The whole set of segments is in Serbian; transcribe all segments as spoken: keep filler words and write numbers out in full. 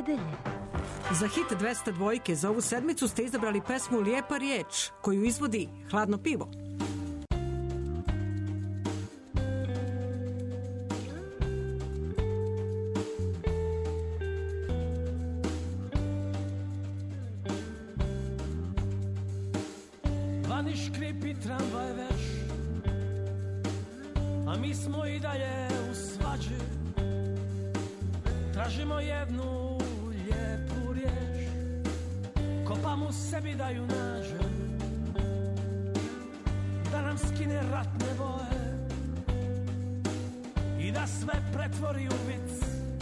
nedelje. Za hit dvesta dvojke za ovu sedmicu ste izabrali pesmu Lijepa riječ, koju izvodi Hladno pivo. Vani škripi tramvaj već, a mi smo i dalje u svađi. Tražimo jednu lijepu riječ, kopam u sebi da ju nađem, da nam skine ratne boje i da sve pretvori u vic,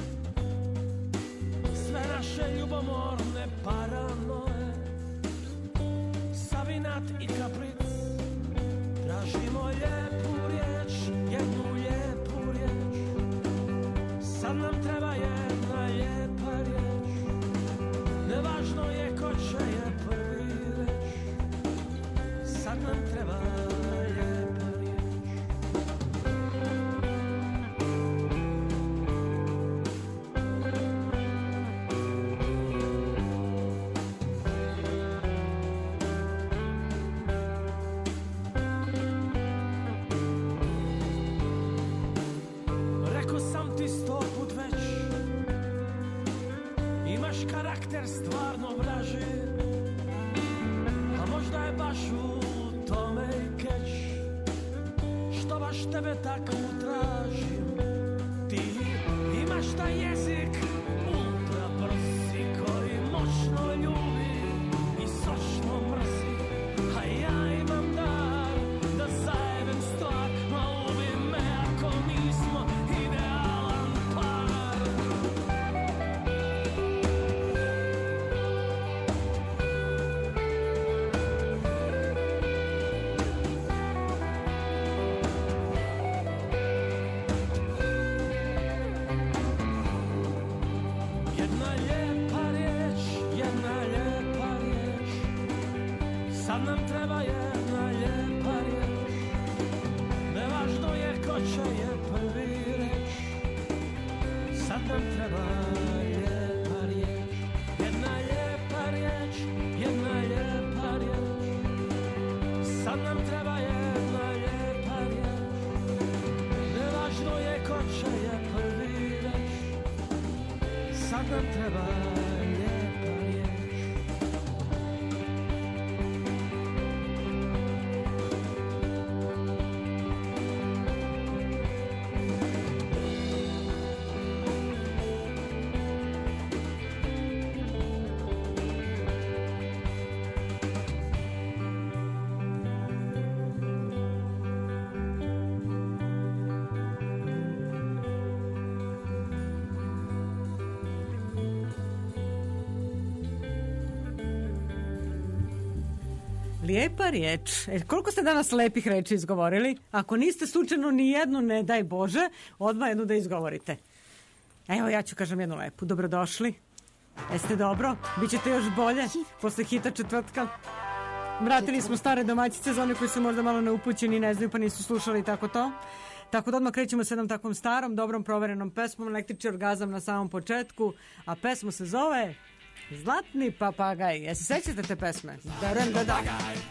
sve naše ljubomorne paranoje, savinat i kapric. Tražimo lijepu riječ, jednu lijepu riječ, sad nam treba jedna lijepa riječ, nevažno je ko će je prvi reč, sad nam treba lijepa riječ. Rekao sam ti sto put već, imaš karakter stvarno vraži, a možda je baš u tome i keč, što baš tebe takvu tražim. Ti imaš taj jezik ultra brzi koji moćno ljubi i sočno mrzi, a ja imam dar da zajebem stvar, ma ubi me ako nismo idealan par. Jedna lijepa riječ, jedna lijepa riječ, sad nam treba jedna lijepa riječ, nevažno je ko će je prvi reč, sad nam treba lijepa riječ, jedna lijepa riječ, jedna lijepa riječ, sad nam treba jedna lijepa riječ, nevažno je ko će je prvi reč, sad nam treba lijepa riječ. Lijepa riječ. E, koliko ste danas lepih reči izgovorili? Ako niste slučajno ni jednu, ne daj Bože, odmah jednu da izgovorite. Evo, ja ću kažem jednu lepu. Dobrodošli. Jeste dobro? Bićete još bolje posle hita četvrtka. Vratili smo stare domaćice za one koji su možda malo neupućeni, ne znaju pa nisu slušali tako to. Tako da odmah krećemo s jednom takvom starom, dobrom proverenom pesmom, Električni orgazam na samom početku, a pesma se zove Zlatni papagaj. Jesi sećate te pesme? Daram da da.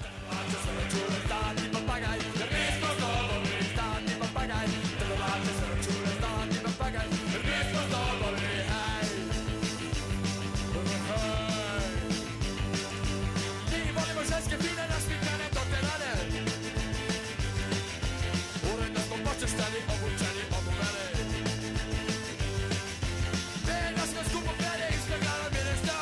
Stani obučeni, obuveni. Ne, da smo skupo pjeli, ispregledali mi nešto.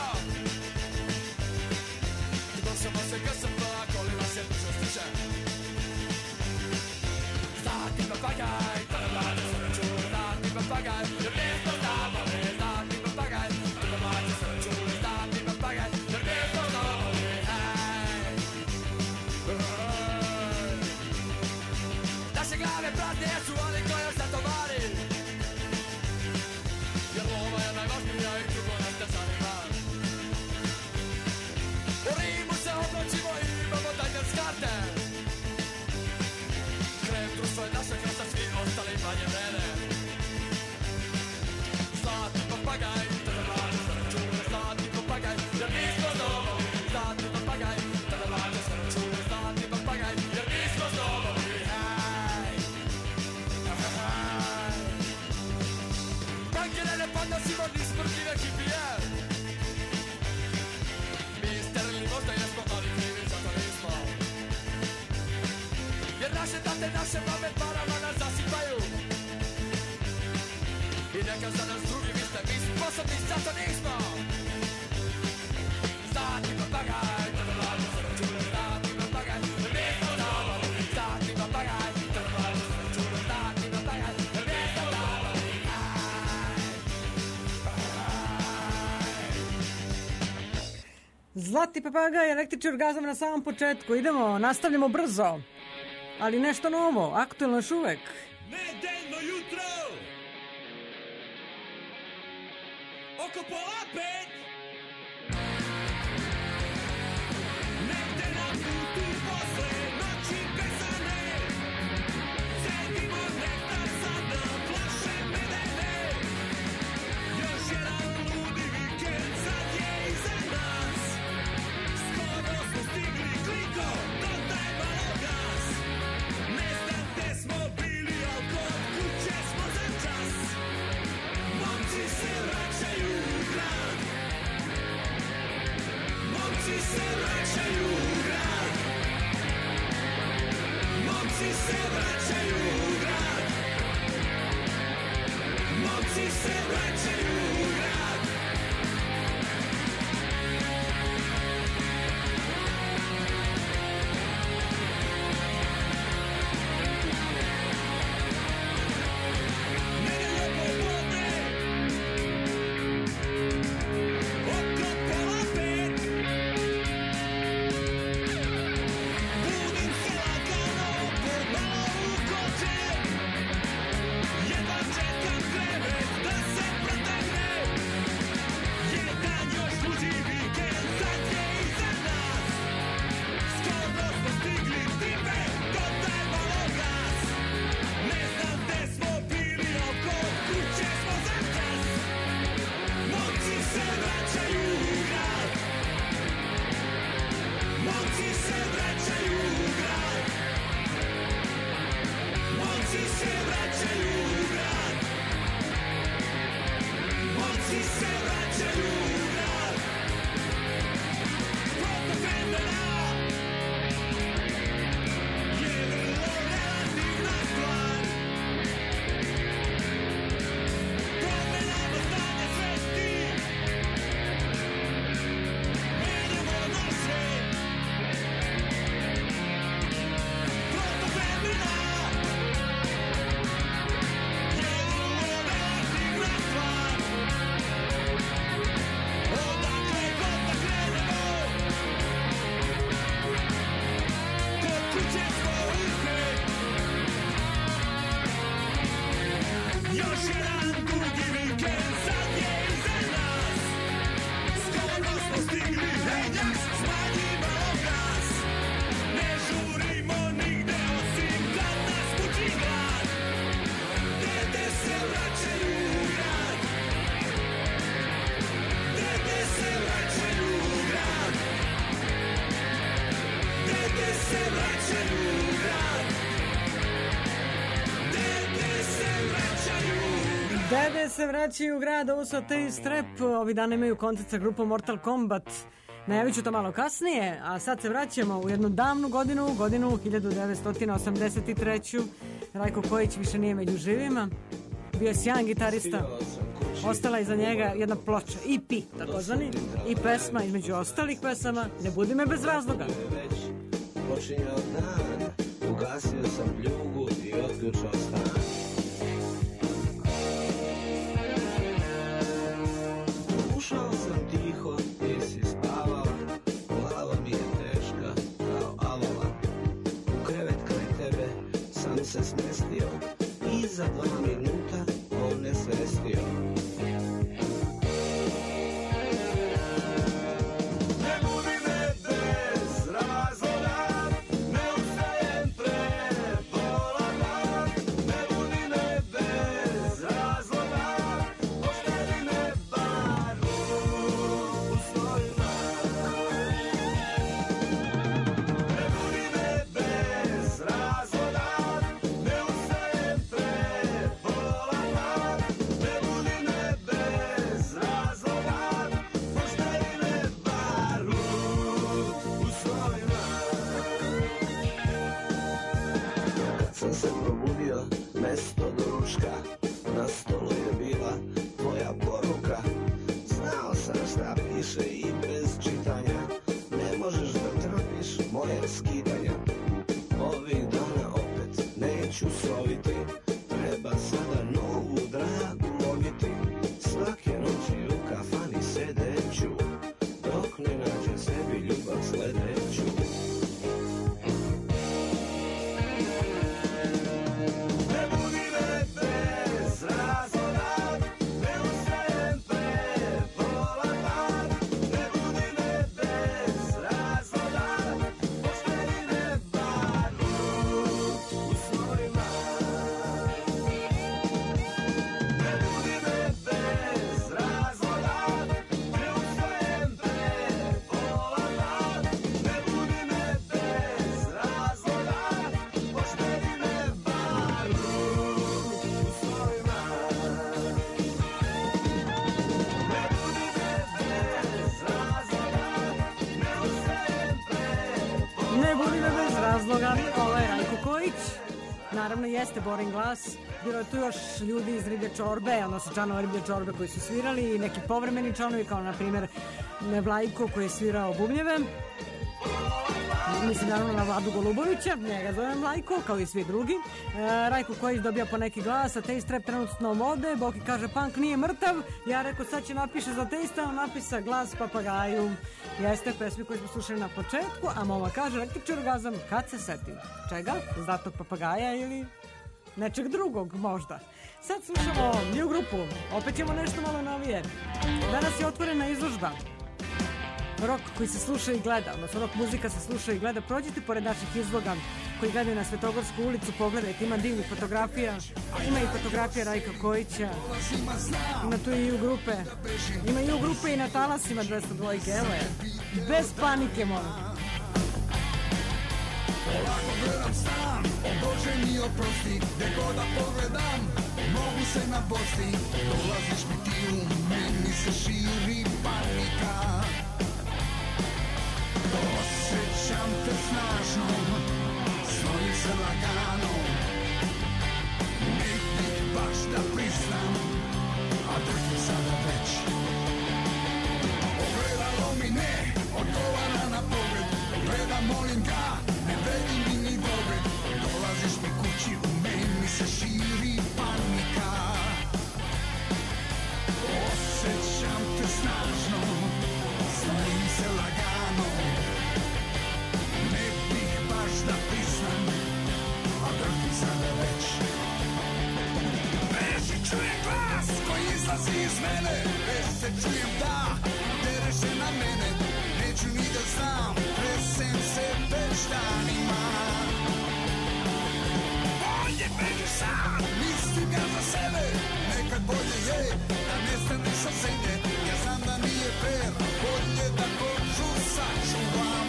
Došamo se G S P, a kolima se dušo stiže. Zlatni papagaj, tada mlade srču. Zlatni papagaj, jer mjesto zavoli. Zlatni papagaj, tada mlade srču. Zlatni papagaj, jer mjesto zavoli. Naše glave prazne jesu oni koji još zatovari, jer lova je najvažnija i drugo nas ne zanima. U Rimu se oblačimo i imamo Diners karte. Krev, društvo je naša krasa, svi ostali manje vrede. neka za nas drugi, vi ste mi sposobni, zato nismo. Stati papagaj, tada vlada se računa, stati papagaj, jer nismo zabavni. Stati papagaj, tada vlada se računa, stati papagaj, jer nismo zabavni. Zlati papagaj, električni orgazam na samom početku. Idemo, nastavljamo brzo. Ali nešto novo, aktuelno još uvek. Nedeljno jutro oko pola pet. Negde na putu posle noći besane sedimo nektar sada plaše medene. Još jedan ludi vikend sad je iza nas. Skoro smo stigli kliko, dodaj malo gas. Ne znam gde smo bili, al kod kuće smo za čas. Momci se vraćaju u grad. Momci se vraćaju u grad. Momci se vraćaju u grad. Momci se vraćaju u grad. Nedelja popodne oko pola pet. Budim se lagano, pomalo u koče. Jedva čekam krevet da se protegne. Jedan još luđi vikend sad je iza nas. Skoro smo stigli time, dodaj malo gas. Ne znam gde smo bili, al kod kuće smo za čas. Momci se vraćaju u grad. Momci se vraćaju u grad. Momci se vraćaju u grad. Momci se vraćaju u grad. Protok vremena je vrlo relativna stvar. Promenamo stanje svesti, menjamo naš svet. Protok vremena je vrlo relativna stvar. Odakle god da krenemo, kod kuće smo uspet. Još jedan dugi vikend sad je iza nas. Skoro smo stigli, hej jas, smanji malo gas. Ne žurimo nigde osim kad nas muči glad. Dede se vraćaju u grad. Dede se vraćaju u grad. Dede se vraćaju u grad. Dede se vraćaju u grad. Dede se vraćaju u grad, ovo su Ateist Rap. Ovi dana imaju koncert sa grupom Mortal Kombat. Najavit ću to malo kasnije, a sad se vraćamo u jednu davnu godinu, godinu hiljadu devetsto osamdeset treću. Rajko Kojić više nije među živima. Bio je sjajan gitarista. Ostala je iza njega jedna ploča, E P, takozvani, i pesma između ostalih pesama Ne budi me bez razloga. Već počinjao dan, ugasio sam pljugu i otključao stan. Ušao sam tiho, ti si spavala, glava mi je teška kao alova. U krevet kraj tebe sam se smestio i za dva minuta on ne svestio. Ne budi me bez razloga, ne ustajem pre pola dva. Ne Kojić, naravno jeste Borin glas. Bilo je tu još ljudi iz Riblje čorbe, odnosno članova Riblje čorbe koji su svirali i neki povremeni članovi, kao na primjer Vlajko koji je svirao bubnjeve. Mislim naravno na Vladu Golubovića, njega zovem Vlajko, kao i svi drugi. E, Rajko Kojić dobija po neki glas, a Taste Rap trenutno vode. Boki kaže punk nije mrtav. Ja rekao sad će napiše za Taste, on napisa glas papagaju. Jeste pesmi koju smo slušali na početku, a mama kaže električni orgazam kad se setim. Čega? Zlatog papagaja ili nečeg drugog možda. Sad slušamo New grupu, opet ćemo nešto malo novije. Danas je otvorena izložba. Rock koji se sluša i gleda, odnosno rock muzika se sluša i gleda. Prođite pored naših izloga koji gledaju na Svetogorsku ulicu, pogledajte, ima divnih fotografija, ima i fotografija Rajka Kojića, ima tu i u grupe, ima i u grupe i na talasima dvesta dva, evo je, bez panike molim. Polako gledam stan, o Bože mi oprosti, gde god da pogledam, mogu se nabosti. Dolaziš mi ti u meni se širi panika. Osjećam te snažno, snojim se lagano. Ne bih baš da priznam, a drhim sada već. Ogledalo mi ne odgovara na pogled, gledam, molim ga, ne vredi mi ni dogled. Dolaziš mi kući, u meni se širi panika. Osjećam te snažno, snojim se lagano. Ne bih baš da priznam, a drhim sada već. Beži, čujem glas koji izlazi iz mene, već se čujem da dere se na mene. Neću ni da znam, tresem se već danima. Bolje beži sam, mislim ja za sebe, nekad bolje je da nestaneš sa zemlje. Ja znam da nije fair, bolje da koču sačuvam.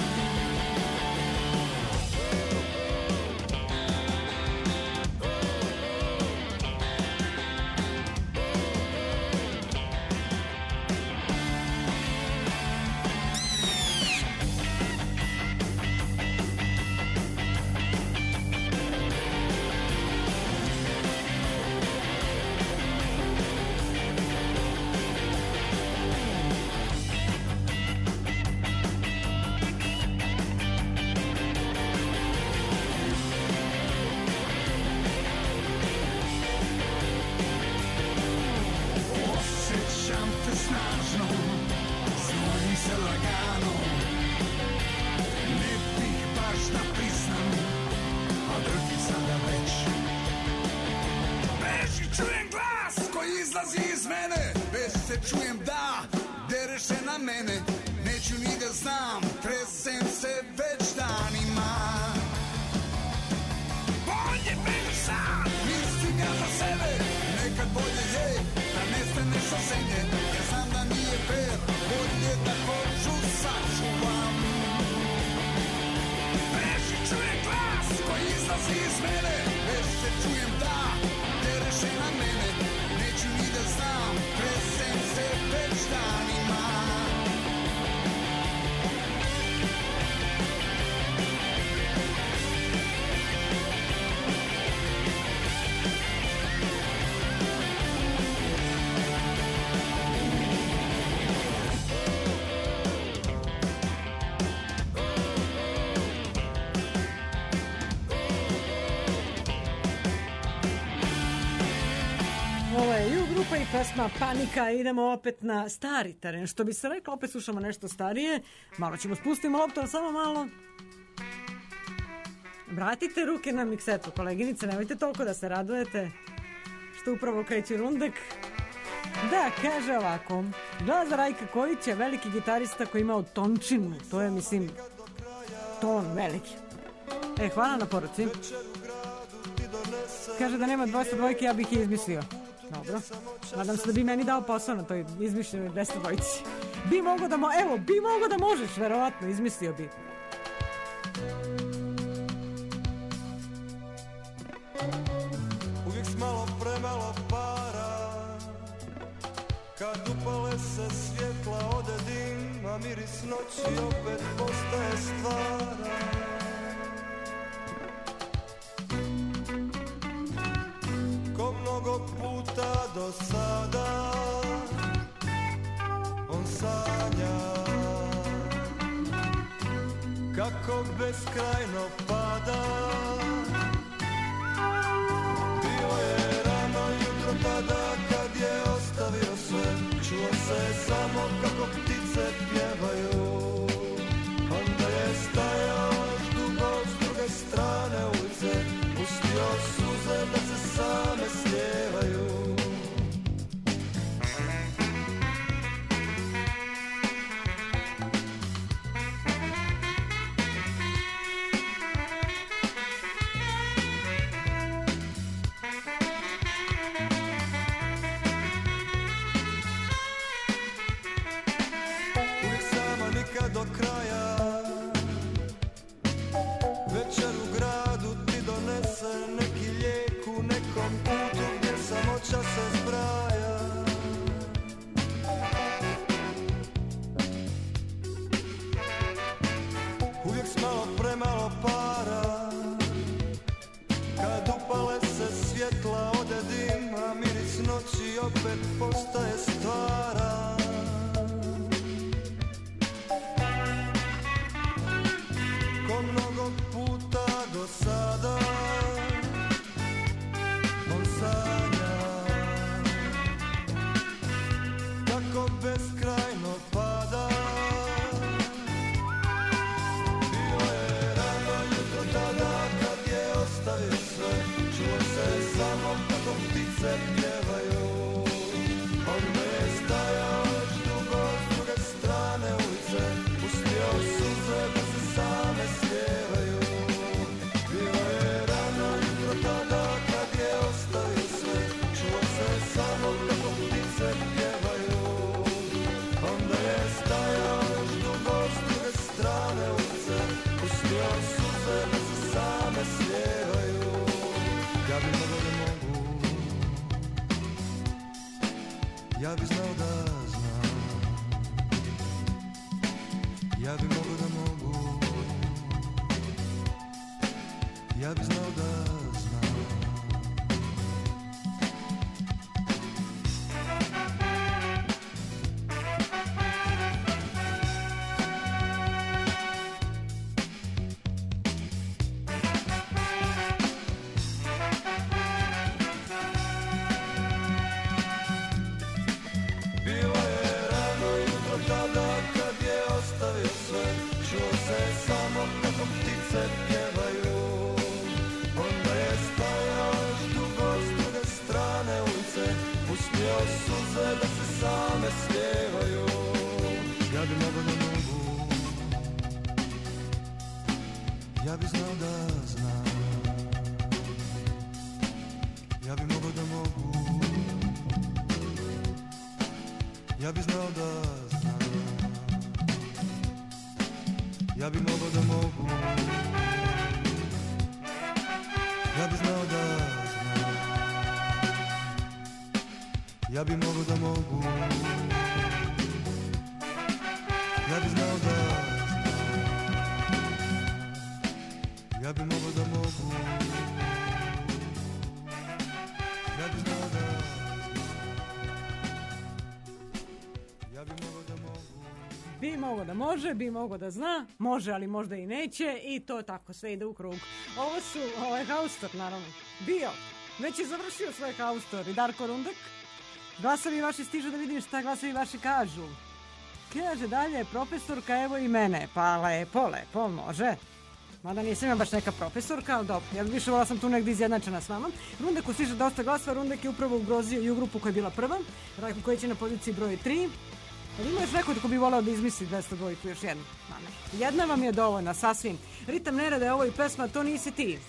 Čujem da dereš se na mene, neću ni da znam, tresem se već danima. Bolje beži sam, mislim ja za sebe, nekad bolje je da nestaneš sa zemlje. Ja znam da nije fair, bolje da koču sačuvam. Beži, čujem glas koji izlazi iz mene, već se čujem da dereš se na mene, neću ni da znam, tresem se već danima. Ovo je Ju grupa i pesma Panika. Idemo opet na stari teren, što bi se reklo, opet slušamo nešto starije. Malo ćemo spustiti loptu, samo malo. Vratite ruke na miksetu, koleginice, nemojte toliko da se radujete što upravo kreće rundek. Da, kaže ovako, glas Rajka Kojić je veliki gitarista koji imao tončinu, to je, mislim, ton veliki. E, hvala na poruci. Kaže da nema dvesta dvojke, ja bih je izmislio. Dobro, nadam se da bi meni dao posao na toj izmišljenoj dvesta dvojci. Bi mogo da, mo evo, bi mogo da možeš, verovatno, izmislio bi. Uvijek s malo premalo para, kad upale se svjetla ode dim, a miris noći opet postaje stvara. puta do sada on sanja kako beskrajno pada. Bilo je rano jutro tada kad je ostavio sve, čuo se samo kako ptice pjevaju. Onda je stajao još dugo s druge strane ulice, pustio suze da se same slijevaju. Uvijek sama, nikad do kraja, večer u gradu ti donese neki lijek u nekom putu gdje samoća se zbraja. Uvijek s malo premalo para, kad upale se svjetla ode dim, a miris noći opet postaje stvaran. Ko mnogo puta do sada on sanja kako beskrajno pada. Bilo je rano jutro tada kad je ostavio sve, čuo se samo kako ptice pjevaju. Onda je stajao još dugo s druge strane ulice, pustio suze da se same slijevaju. Bilo je rano jutro tada kad je ostavio sve, čuo se samo kako ptice pjevaju. Onda je stajao još dugo s druge strane ulice, pustio suze da se same slijevaju. Ja bi mogao da mogu, ja bi znao da znam, ja bi mogao da mogu, ja bi znao da znam. Bilo je rano jutro tada kad je ostavio sve, čuo se samo kako ptice pjevaju. Onda je stajao još dugo s druge strane ulice, pustio suze da se same slijevaju. Ja bi mogao da mogu, ja bi znao da znam, ja bi mogao da mogu, ja bi znao da znam, ja bi mogao da mogu, ja bi znao da znam, ja bi mogao da mogu, ja bi znao da znam, ja bi mogao da mogu, ja bi znao da bi mogao da može, bi mogao da zna, može, ali možda i neće i to tako sve ide u krug. Ovo su, ovo je Haustor, naravno, bio, već je završio svoj Haustor i Darko Rundek. Glasovi vaši stižu da vidim šta glasovi vaši kažu. Kaže dalje, profesorka, evo i mene, pa lepo, lepo, može. Mada nisam ja baš neka profesorka, ali dobro, ja više vola sam tu negdje izjednačena s vama. Rundeku stiže dosta glasova, Rundek je upravo ugrozio i u grupu koja je bila prva, Rajko koji će na poziciji broj tri. Ali ima još neko ko bi volao da izmisli dvesta dvojku, još jednu. Jedna vam je dovoljna, sasvim. Ritam nereda je ovo i pesma, to nisi ti.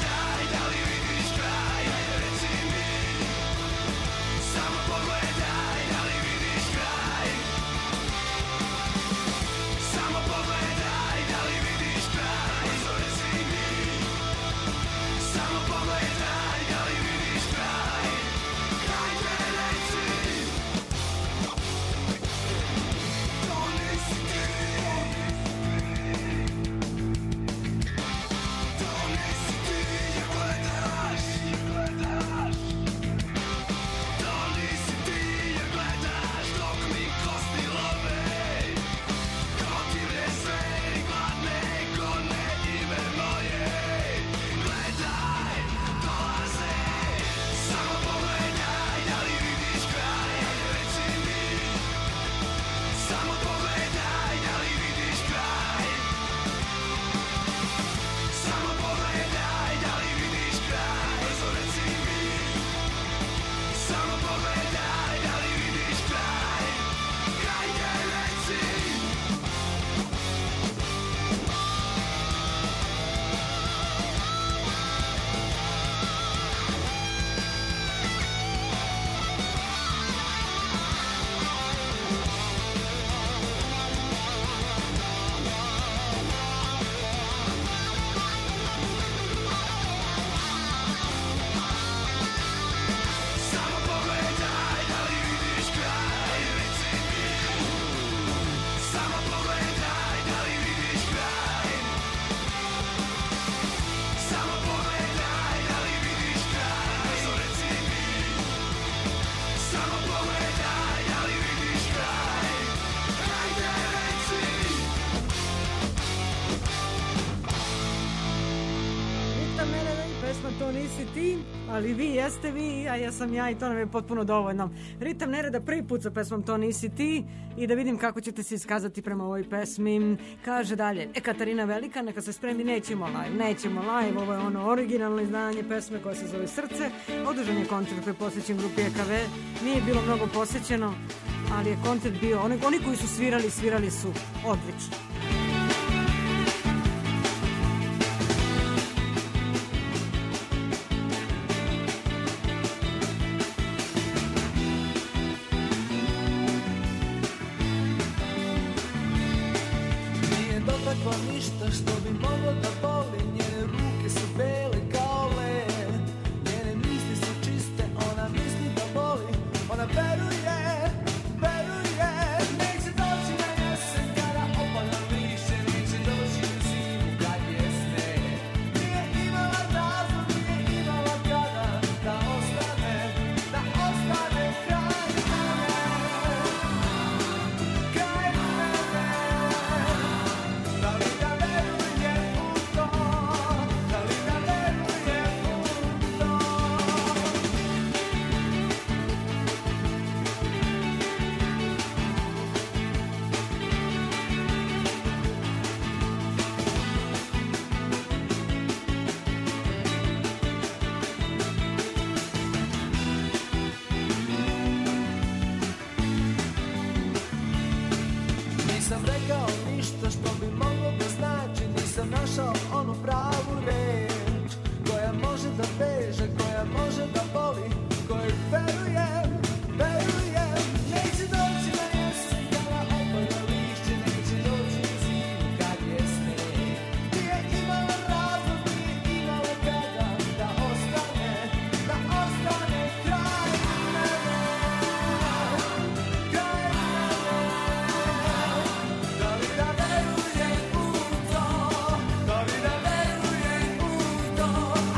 Samo pogledaj to nisi ti, ali vi jeste vi, a ja sam ja i to nam je potpuno dovoljno. Ritam Nereda prvi put sa pesmom To nisi ti i da vidim kako ćete se iskazati prema ovoj pesmi. Kaže dalje, Ekaterina Velika, neka se spremi, nećemo live, nećemo live, ovo je ono originalno izdanje pesme koja se zove Srce. Održan je koncert koji je posvećen grupi E K V, nije bilo mnogo posjećeno, ali je koncert bio, oni, oni koji su svirali, svirali su odlično. Ništa što bi moglo da boli, njene ruke su bele kao led, njene misli su čiste, ona misli da voli, ona veruje, veruje. Neće doći na jesen kada opada lišće, neće doći na zimu kad je sneg. Nije imala razlog, nije imala kada da ostane, da ostane kraj mene, kraj mene. Da li da veruje u to, da li da veruje u to. Nisam rekao ništa što bi moglo da znači, nisam našao onu pravu reč koja može da beže, koja može da boli, kojoj verujem, verujem. Neće doći na jesen kada opada lišće, neće doći na zimu kad je sneg. Nije imala razlog, nije imala kada da ostane, da ostane kraj mene, kraj mene. Da li da veruje u to, da li da veruje u to.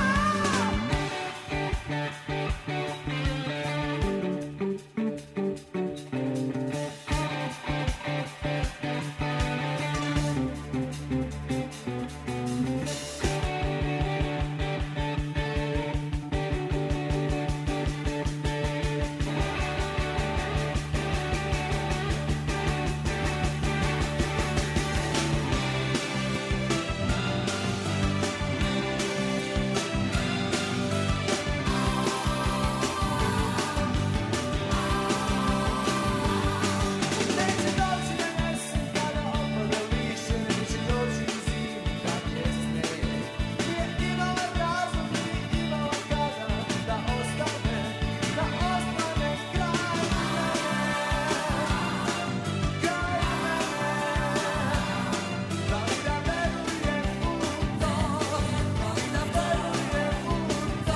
Neće doći na jesen kada opada lišće, neće doći na zimu kad je sneg. Nije imala razlog, nije imala kada da ostane, da ostane kraj mene, kraj mene. Da li da veruje u to, da li da veruje u to.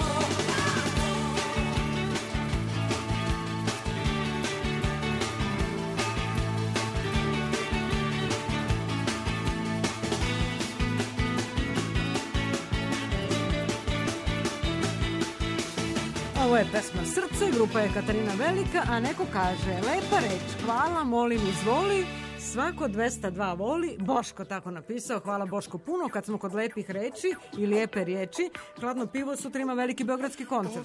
Ovo je pesma Srce, grupa je Ekaterina Velika, a neko kaže, lepa reč, hvala, molim, izvoli, svako dvesta dva voli, Boško tako napisao, hvala Boško puno, kad smo kod lepih reči i lijepe riječi, Hladno pivo sutra ima veliki beogradski koncert.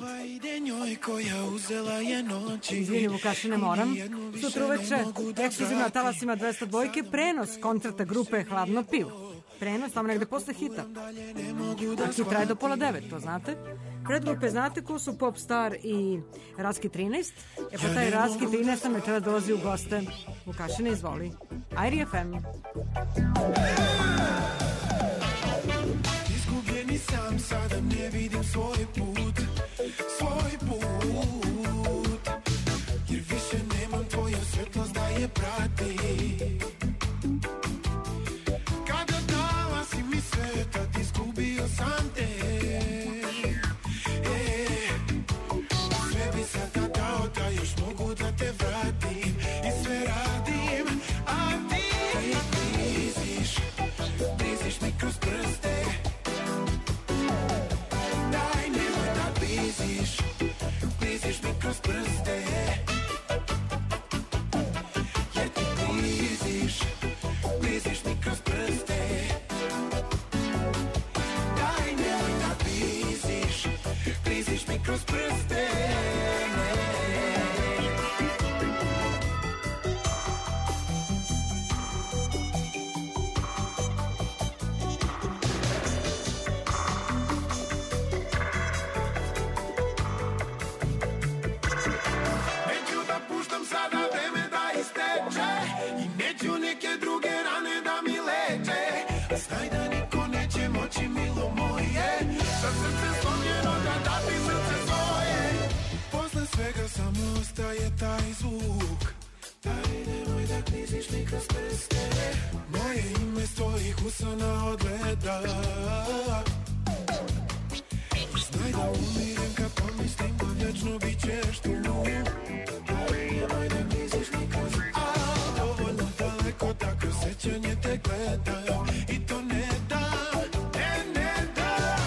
Izvini Vukašine, moram. Sutra uveče, ekskluzivno na talasima dvesta dva prenos koncerta grupe Hladno pivo. Prenos tamo negde posle hita. A hit traje do pola devet, to znate. Predgrupe znate ko su Popstar i Raski trinaest. E pa taj Raski trinaest nam večera dolazi u goste. Vukašine, izvoli. Airi F M. Izgubljeni sam, sada ne vidim svoj put, svoj put. Jer više nemam tvoju svetlost da je prati. Kada dala si mi sveta, izgubio sam te. E, sve bi sada dao da još mogu da te vratim. I sve radim, a ti bliziš, bliziš mi kroz prste. Daj, nemoj da bliziš, bliziš mi kroz prste. Jer ti bliziš. kroz prste. Moje ime s tvojih usana odgleda. Znaj da umirem kad pomislim da vječno bit ćeš tu. Nemoj da misliš nikad. A dovoljno daleko da kroz sećanje te gledam. I to ne dam, ne, ne dam.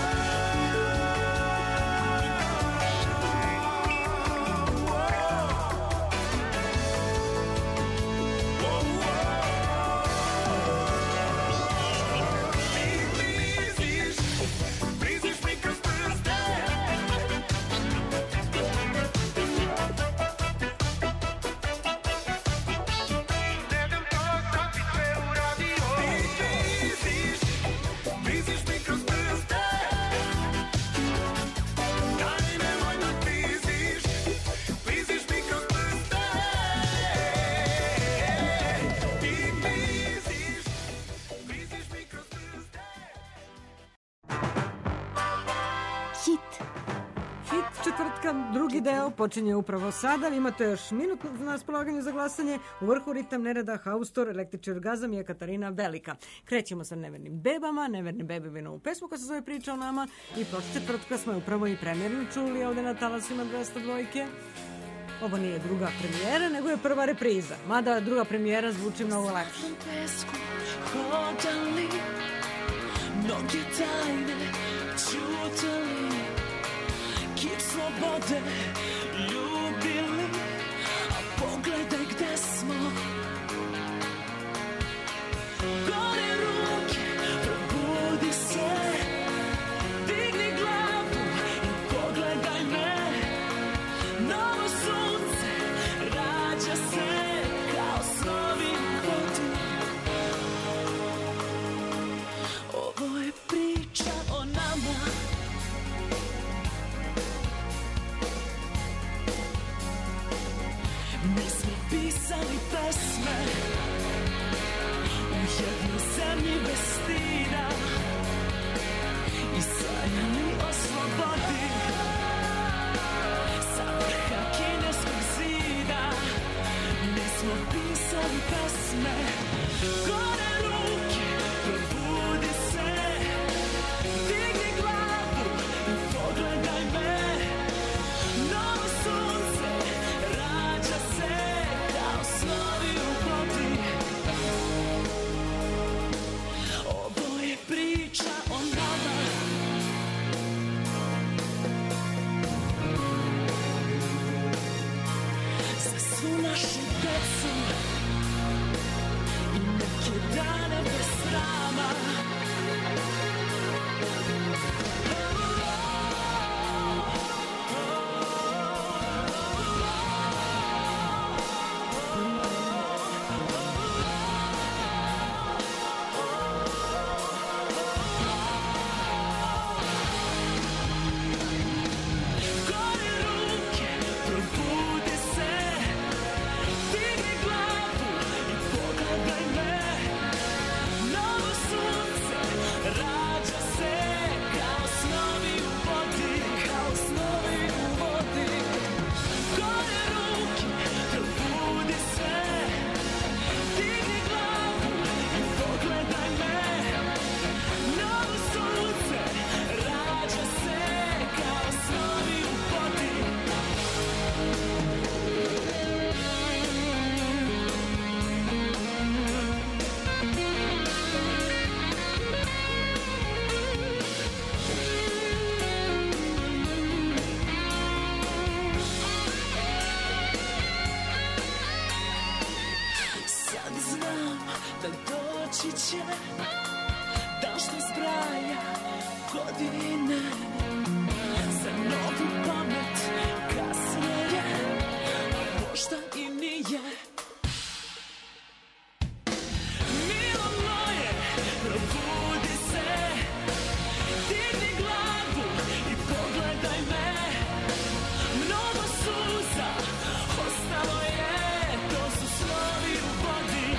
Drugi deo počinje upravo sada. Imate još minut na raspolaganju za glasanje. U vrhu ritam nereda Haustor, električni orgazam je Katarina Velika. Krećemo sa nevernim bebama. Neverni bebe vino u pesmu koja se zove Priča o nama. I prošle četvrtka smo upravo i premijerno čuli ovde na talasima dvesta dvojke. Ovo nije druga premijera, nego je prva repriza. Mada druga premijera zvuči mnogo lakše. Hodali, mnoge tajne čutali, kip slobode ljubili, a pogledaj gde smo. Gore ruke, probudi se, digni glavu i pogledaj me. Novo sunce rađa se kao snovi u vodi. Ovo je priča o nama. Mi smo pisali pesme u jednoj zemlji bez stida i sanjali o slobodi sa vrha kineskog zida. Mi smo pisali pesme. Gore ruke, probudi se, digni glavu i pogledaj me. Novo sunce rađa se kao snovi u vodi. Ovo je priča o nama. Za svu našu decu i neke dane bez srama. Gore ruke, probudi se, digni glavu i pogledaj me. Novo sunce rađa se kao snovi u vodi, kao snovi u vodi. Gore ruke, probudi se, digni glavu i pogledaj me. Novo sunce rađa se kao snovi u vodi. Sad znam da doći će dan što zbraja godine. Za novu pamet kasnije je, a možda i nije. Milo moje, probudi se, digni glavu i pogledaj me. Mnogo suza ostalo je, to su snovi u vodi.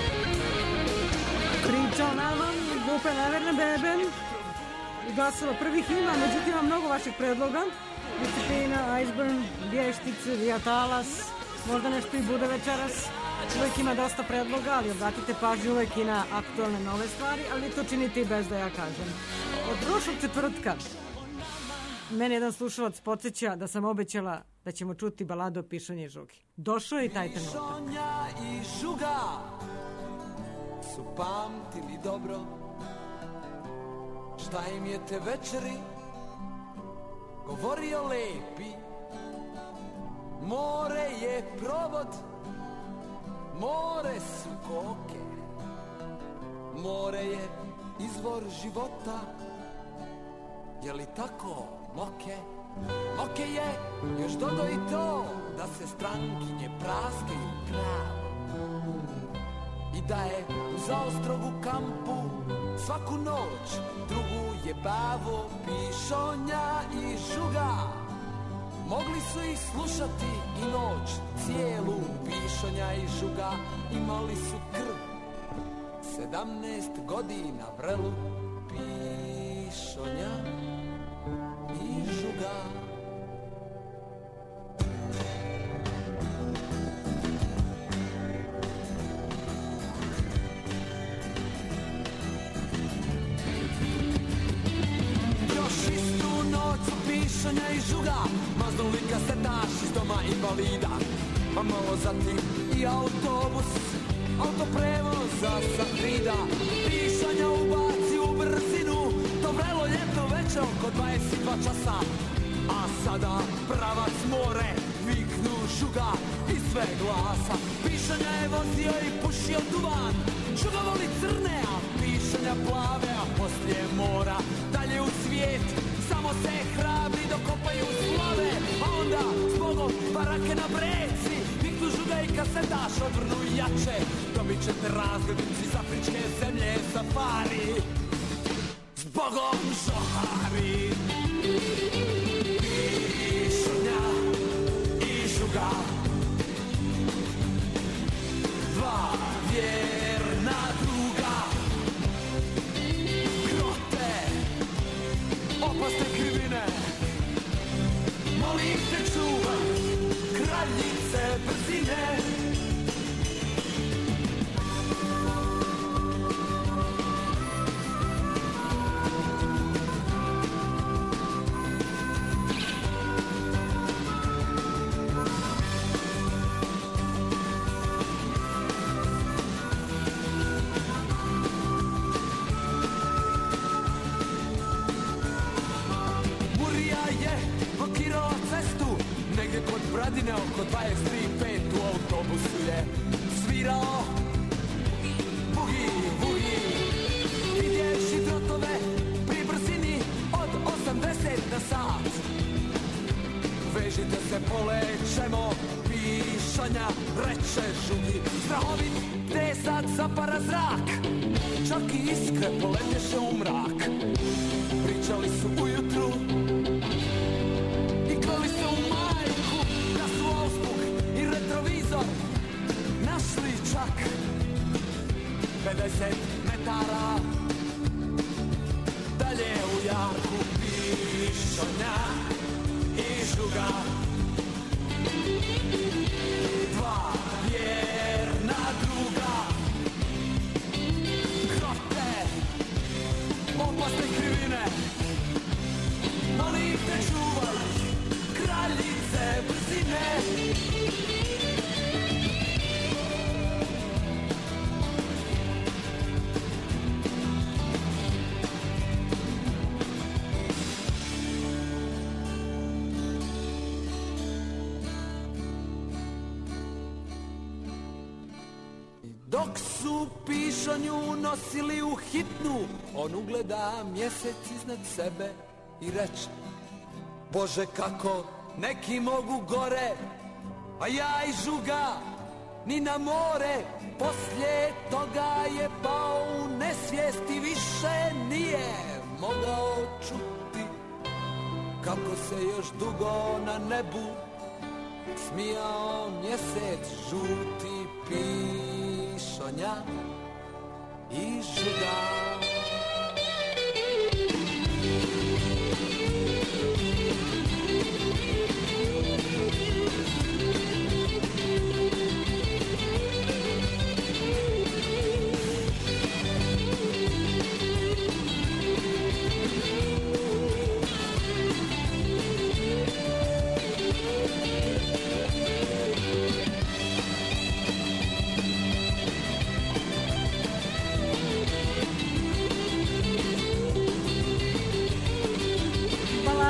Priča o nama, grupe Neverne bebe. I glasalo prvih ima, međutim ima mnogo vaših predloga. Disciplina, Iceburn, Vještice, Via Talas, možda nešto i bude večeras. Uvijek ima dosta predloga, ali obratite pažnju uvijek i na aktualne nove stvari, ali to činite i bez da ja kažem. Od prošlog četvrtka mene jedan slušalac podsjeća da sam obećala da ćemo čuti baladu o pišonji i žugi. Došao je i taj trenutak. Pišonja i žuga su pamtili dobro šta im je te večeri govorio lepi. More je provod, more su koke, more je izvor života. Je li tako, Moke? Moke je, još dodo i to, da se strankinje praskaju pravo i da je u zaostrogu kampu svaku noć drugu jebavo pišonja i žuga. Mogli su ih slušati i noć cijelu, pišonja i žuga imali su krv, sedamnaest godina vrelu, pišonja i žuga. Još istu noć su pišonja i žuga maznuli kasetaš iz doma invalida, pa malo zatim i autobus, autoprevoza sa Krida. Pišonja ubaci u brzinu, to vrelo ljetno veče oko dvadeset dva časa, a sada pravac more, viknu žuga i sve glasa. Pišonja je vozio i pušio duvan, žuga voli crne, a pišonja plave, a poslije mora dalje u svijet, samo se hrabri dokopaju slave, a onda zbogom barake na breci, viknu žuga i kasetaš odvrnu jače, dobit ćete razglednici iz afričke zemlje safari, zbogom žohari. Pišonja i žuga, dva vjerna druga, grote, opasne krivine, molim te čuvaj, kraljice brzine. Bradine oko dvadeset tri pet u autobusu je svirao bugi, bugi. Vidješ i drotove pri brzini od osamdeset na sat. Vežite se, polećemo, pišonja reče žugi. Strahovit pljesak zapara zrak, čak i iskre poletješe u mrak. Pričali su ujutru i klali se u majku, da su auspuh i retrovizor našli čak pedeset metara dalje u jarku. Pišonja i žuga, dva vjerna druga, grote, opasne krivine, molim te čuvaj, kraljice brzine. Dok su pišonju nosili u hitnu, on ugleda mjesec iznad sebe i reče: Bože, kako neki mogu gore, a ja i žuga ni na more. Poslije toga je pao u nesvijest i više nije mogao čuti kako se još dugo na nebu smijao mjesec žuti. Pišonja i žuga.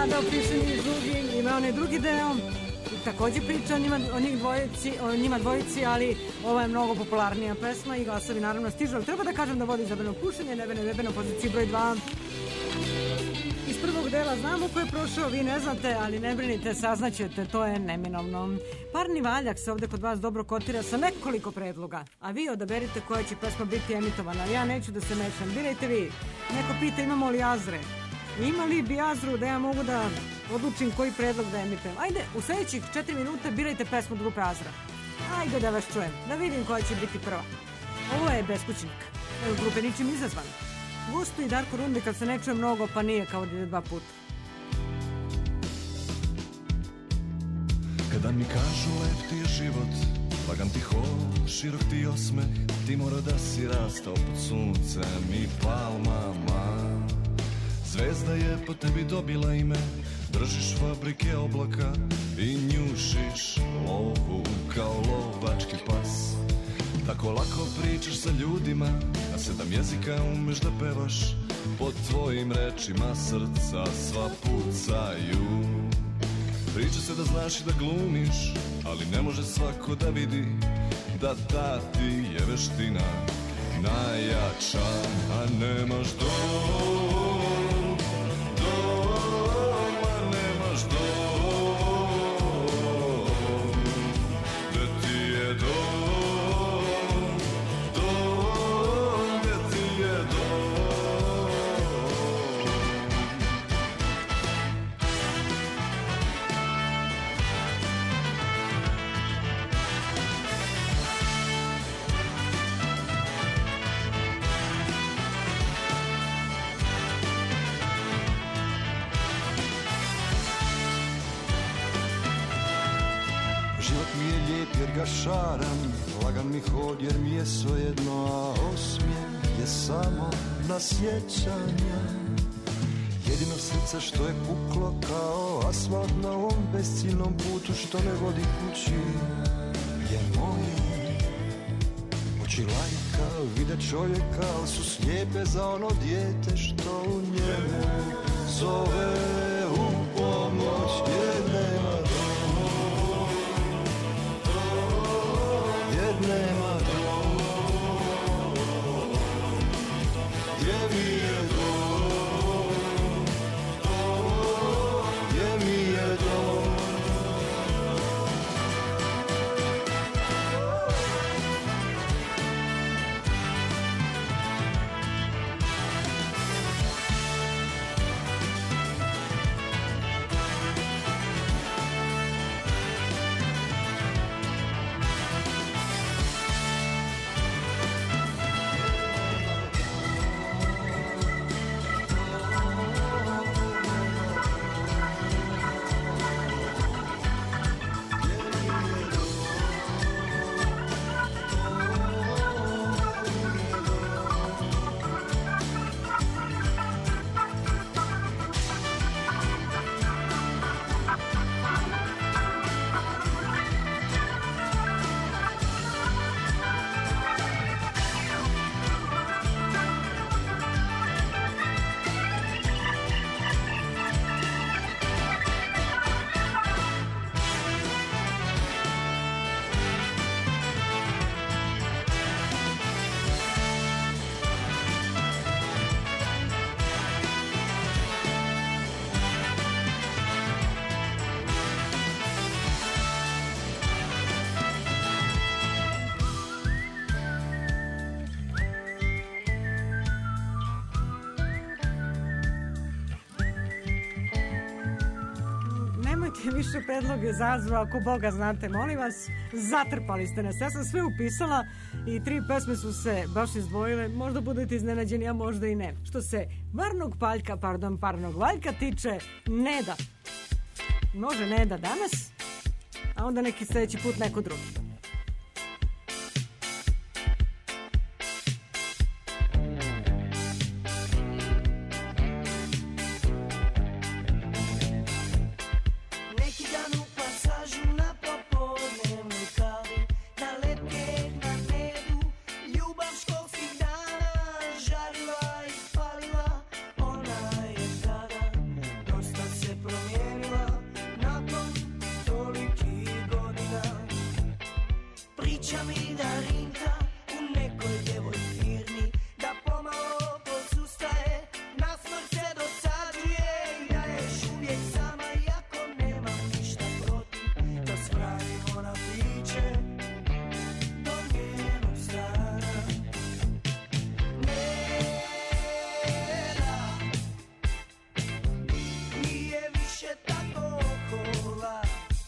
da opišem i drugi, ima onaj drugi deo, takođe priča o njima, o njih dvojici, o njima dvojici, ali ova je mnogo popularnija pesma i glasovi naravno stižu, ali treba da kažem da vodi Zabeno pušenje, Nebene Vebeno, poziciji broj dva. Iz prvog dela znamo ko je prošao, vi ne znate, ali ne brinite, saznaćete, to je neminovno. Parni valjak se ovde kod vas dobro kotira sa nekoliko predloga, a vi odaberite koja će pesma biti emitovana. Ja neću da se mešam, birajte vi. Neko pita imamo li Azre. Ima li bi Azru da ja mogu da odlučim koji predlog da emitujem? Ajde, u sledećih četiri minuta birajte pesmu od grupe Azra. Ajde da vas čujem, da vidim koja će biti prva. Ovo je Beskućnik, od grupe Ničim izazvan. Gusto i Darko Rundi kad se ne čuje mnogo, pa nije kao da ide dva puta. Kada mi kažu lep ti je život, lagan ti hod, širok ti osmeh, ti mora da si rastao pod suncem i palmama. Zvezda je po tebi dobila ime, držiš fabrike oblaka i njušiš lovu kao lovački pas. Tako lako pričaš sa ljudima, na sedam jezika umeš da pevaš, pod tvojim rečima srca sva pucaju. Priča se da znaš i da glumiš, ali ne može svako da vidi da ta ti je veština najjača, a nemaš dom, dom, a nemaš dom, da ti je dom, dom, da ti je dom. Jer ga šaram, lagan mi hod jer mi je svejedno, a osmijeh je samo na sjećanja. Jedino srce što je puklo kao asfalt na ovom besciljnom putu što me vodi kući je moje. Oči lajka vide čovjeka, ali su slijepe za ono dijete što u njemu zove u pomoć jer nema nema dom, gdje mi je dom, gdje mi je dom. Više predloge za Azru, ako Boga znate, molim vas, zatrpali ste nas. Ja sam sve upisala i tri pesme su se baš izdvojile, možda budete iznenađeni, a možda i ne. Što se varnog paljka, pardon, parnog valjka tiče, Neda. Može Neda danas, a onda neki sledeći put neko drugi. Se promijenila. Sreća mi da rinta u nekoj ljevoj firmi, da pomalo posustaje, na smrt se dosađuje i da je još uvijek sama, iako nemam ništa protiv, da spravimo na piće do njenog stana. Nena, nije više tako kola.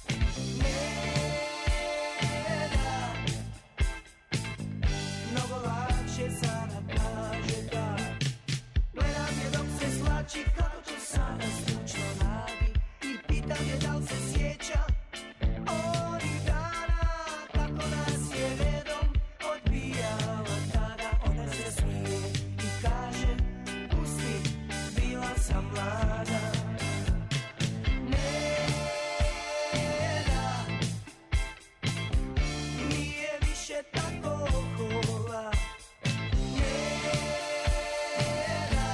Mnogo lakše sada kaže da. Gledam je dok se slači, kako to sada stručno radi, i pitam je da li se sjeća onih dana, kako nas je redom odbijala tada. Ona se smije i kaže, pusti, bila sam mlada. Nena, nije više tako kola. Nena,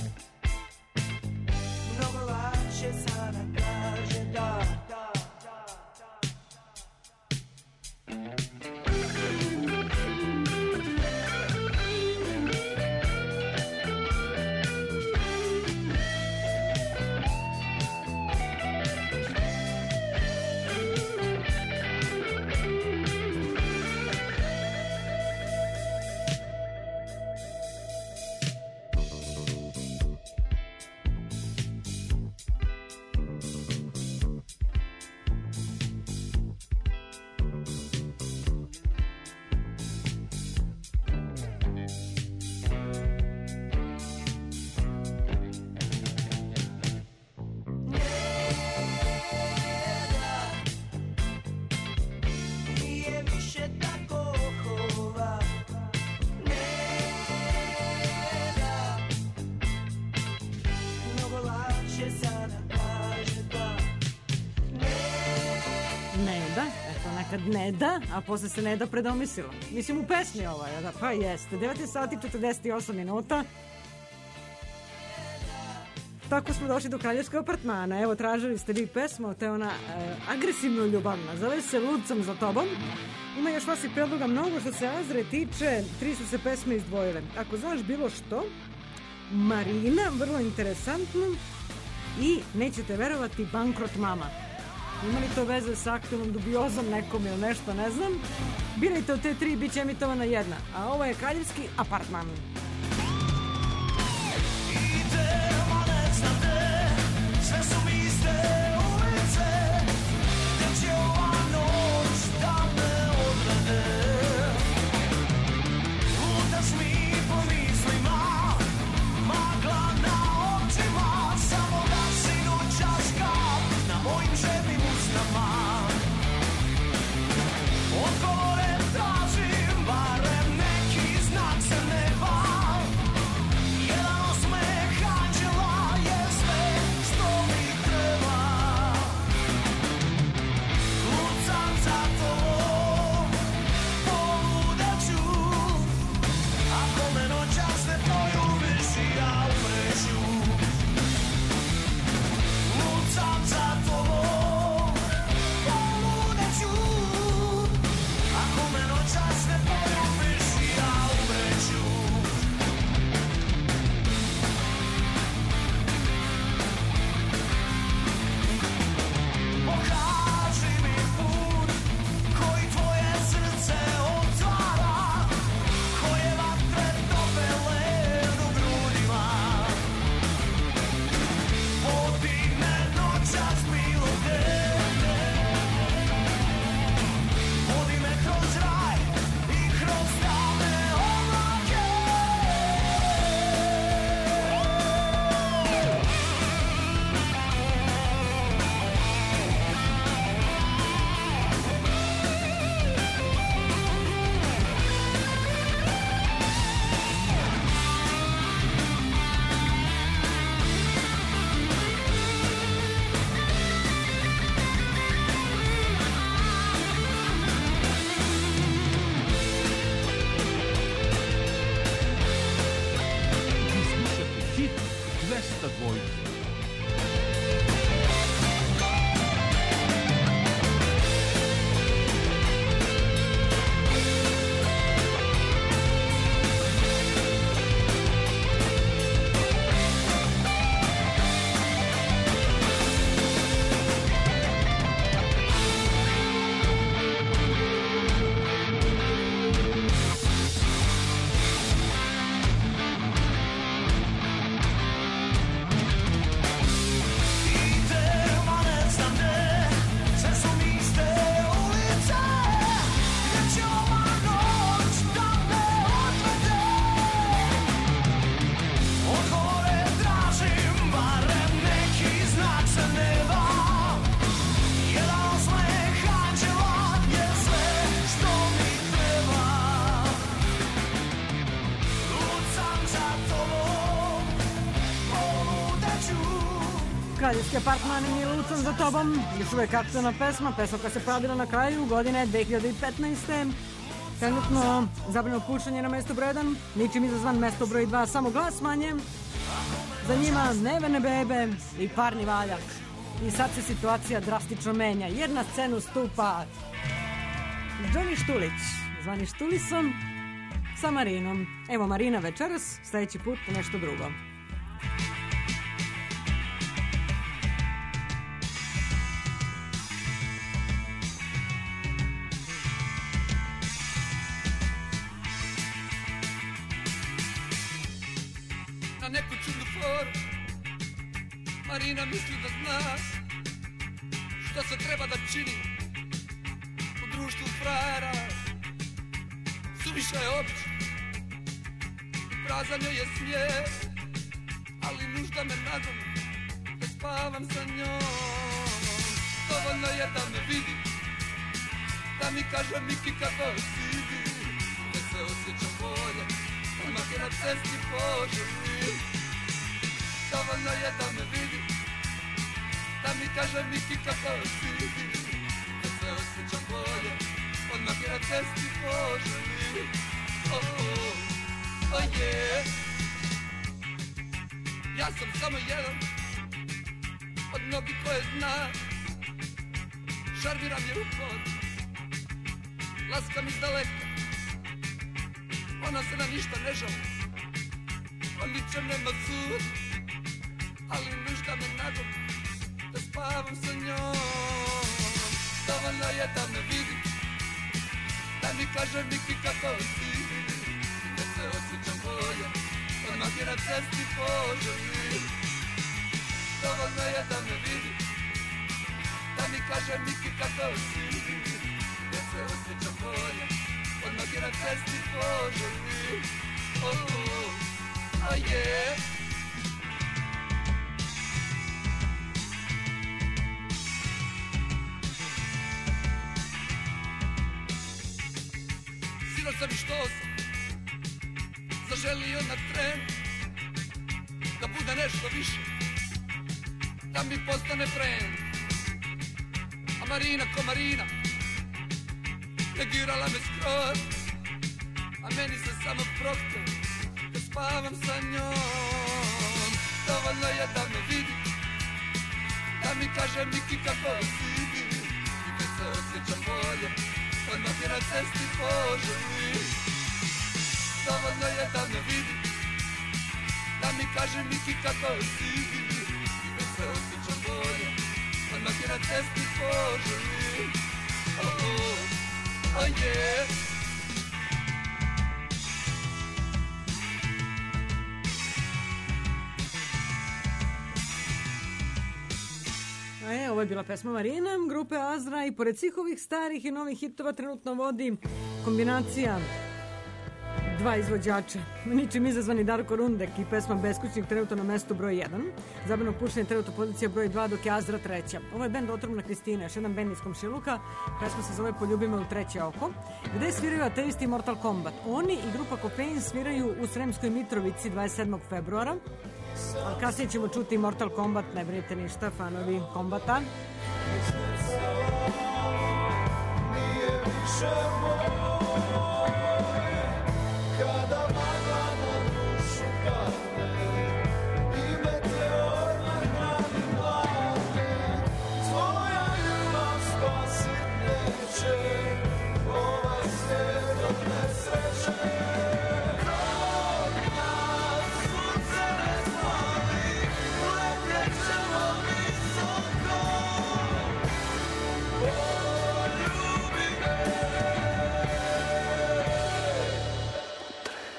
mnogo lakše sada kaže da, da, da, da. Nije više tako kola. Nena, mnogo lakše sada kaže da. Ne da, eto nekad ne da, a posle se ne da predomislilo. Mislim u pesmi ovaj, da, pa jeste. devet sati četrdeset osam minuta. Tako smo došli do kraljevskog apartmana. Evo, tražili ste vi pesmu, to je ona e, agresivno ljubavna. Zove se Lud sam za tobom. Ima još vaših predloga mnogo. Što se Azre tiče, tri su se pesme izdvojile. Ako znaš bilo što, Marina, vrlo interesantno, i nećete verovati, Bankrot mama. Ima li to veze sa aktivnom dubiozom nekom ili nešto, ne znam. Birajte od te tri, bit će emitovana jedna. A ovo je kraljevski apartman. Idemo, ne znam gde, sve su mi iste ulice, gde će ova noć da me odvede. Lutaš mi po mislima, magla na očima, samo da si noćas kap na mojim žednim usnama. Odgovore tražim, barem neki znak sa neba. Radijski apartman i Lucan za tobom. Još uvek aktualna pesma, pesma koja se pravila na kraju godine dve hiljade petnaeste. Trenutno zabranjeno pušenje na mesto broj jedan, ničim izazvan mesto broj dva, samo glas manje. Za njima nevene bebe i parni valjak. I sad se situacija drastično menja, jer na scenu stupa Johnny Štulić, zvani Štulisom, sa Marinom. Evo Marina večeras, sledeći put nešto drugo. Na neku čudnu foru Marina misli da zna što se treba da čini u društvu frajera. Suviše je obično i prazan joj je smijeh, ali nužda me nagoni da spavam sa njom. Dovoljno je da me vidi, da mi kaže Miki kako si, da se osjećam bolje, odmah je na cesti poželim. Dovoljno je da me vidi, da mi kaže Miki kako si, da se osjećam bolje, odmah je na cesti poželim. Oh, oh, oh yeah. Ja sam samo jedan od mnogih koje zna. Šarmiram je upor, laskam iz daleka, ona se na ništa ne žali, o ničem nema sud, ali nužda me nagodi da spavam sa njom. Dovoljno je da me vidi, da mi kaže Miki kako si, da se osjećam bolje, odmah je na cesti poželim. Dovoljno je da me vidi, da mi kaže Miki kako si, da se osjećam bolje, odmah je na cesti poželim. Oh, oh, oh yeah. Sino sam i što sam zaželio na tren, da bude nešto više, da mi postane friend. A Marina ko Marina negirala me skroz, a meni se samo prokto da spavam sa njom. Dovoljno je da me vidi, da mi kaže Miki kako si, i da se osjećam bolje, odmah je na cesti poželim. Dovoljno je da me vidi, da mi kaže Miki kako si, i da se osjećam bolje, odmah je na cesti poželim. Oh, oh, oh yeah. E, ovo je bila pesma Marina, grupe Azra, i pored svih ovih starih i novih hitova trenutno vodi kombinacija dva izvođača. Ničim izazvani Darko Rundek i pesma Beskućnik trenutno na mestu broj jedan. Zabrano pušenje trenutno pozicija broj dva, dok je Azra treća. Ovo je bend Otrovna Kristina, još jedan bend iz Komšiluka. Pesma se zove Poljubime u treće oko, gde sviraju ateisti Mortal Kombat. Oni i grupa Kofein sviraju u Sremskoj Mitrovici dvadeset sedmog februara. Ali kasnije ćemo čuti Mortal Kombat, ne brinite ništa, fanovi Kombata. Nije više kada magla na dušu padne i meteor na grani mlade, tvoja ljubav spasit neće ovaj svijet od nesreće. Kod nas sunce ne zvali, letjet ćemo visoko, poljubi me.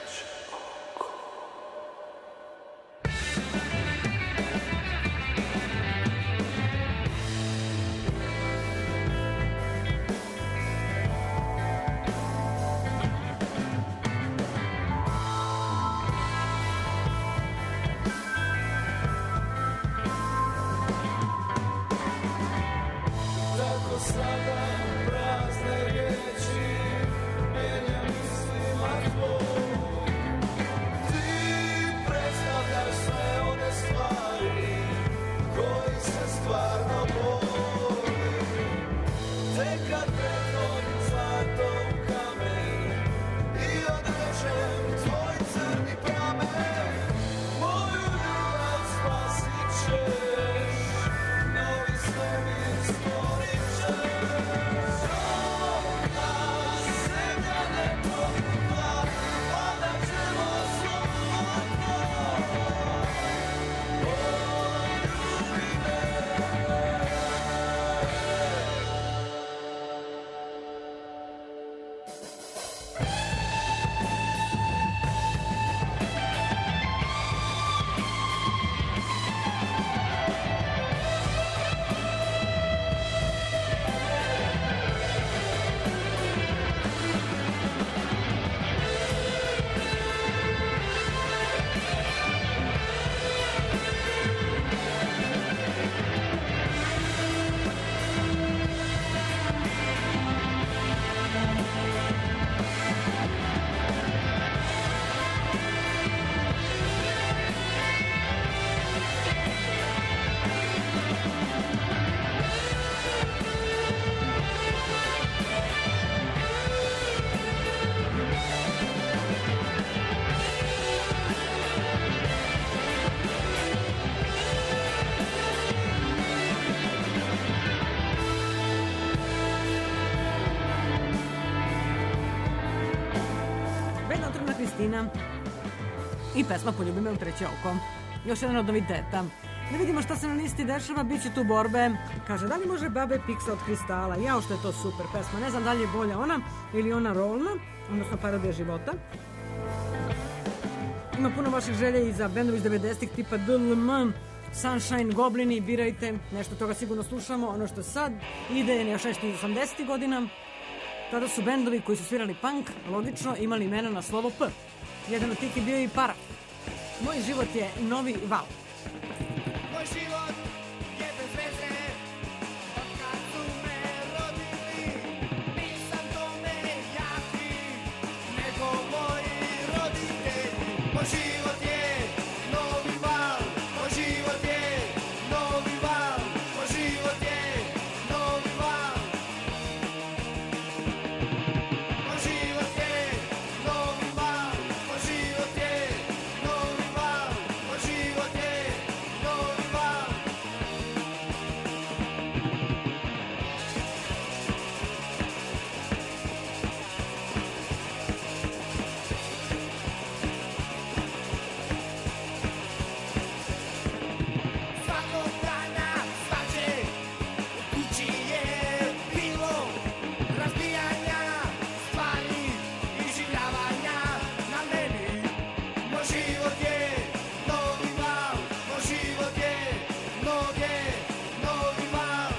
godina. I pesma Poljubi me u treće oko. Još jedan od noviteta. Da vidimo šta se na listi dešava, bit će tu borbe. Kaže, da li može Babe Piksa od kristala? Jao što je to super pesma. Ne znam da li je bolja ona ili ona rolna, odnosno parodija života. Ima puno vaših želja i za bendovi iz devedesetih tipa D L M, Sunshine, Goblini, birajte. Nešto toga sigurno slušamo. Ono što sad ide je još nešto iz osamdesetih godina. Tada su bendovi koji su svirali punk, logično, imali imena na slovo P. Jedan od tih je bio i Para. Moj život je novi val. Moj život je bez veze, od kad su me rodili. Nisam tome ja kriv, nego moji roditelji. Moj život je novi val, moj život je novi val, moj život je novi val. Moj život je novi val, moj život je novi val, moj život je novi val. Svakog dana svađe u kući je bilo, razbijanja stvari i življavanja na meni. Moj život je novi val, moj život je noge, novi val.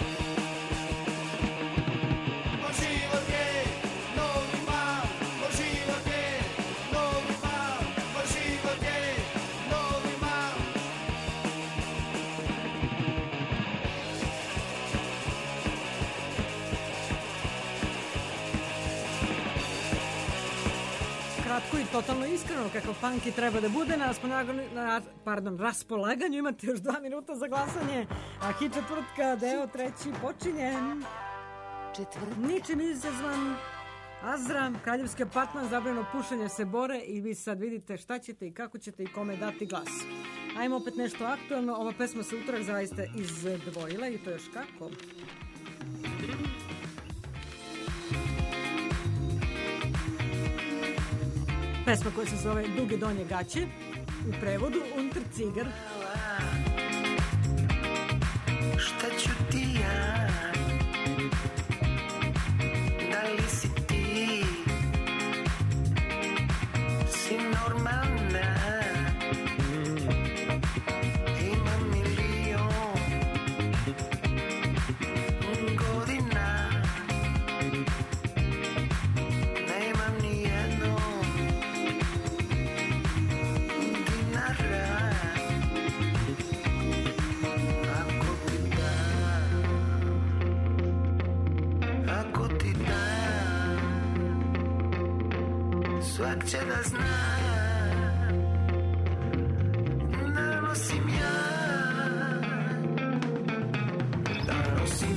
Moj život je novi val, moj život je novi val, moj život je novi val. Kratko i totalno iskreno, kakav punk i treba da bude. Na raspolaganju, na, pardon, raspolaganju imate još dva minuta za glasanje. A hit četvrtka, deo treći, počinje. Četvrtak. Ničim izazvan. Azra, kraljevski apartman, zabrano pušenje se bore i vi sad vidite šta ćete i kako ćete i kome dati glas. Ajmo opet nešto aktualno. Ova pesma se utorak zaista izdvojila i to još kako. Pesma koja se zove Duge donje gaće, u prevodu Unter Cigar. Šta ću ti ja? Da li si ti? Si normalna? Imam milion godina. Nemam ni jednog dinara. Ako ti dam, ako ti dam, svak će da zna da nosim ja, da nosim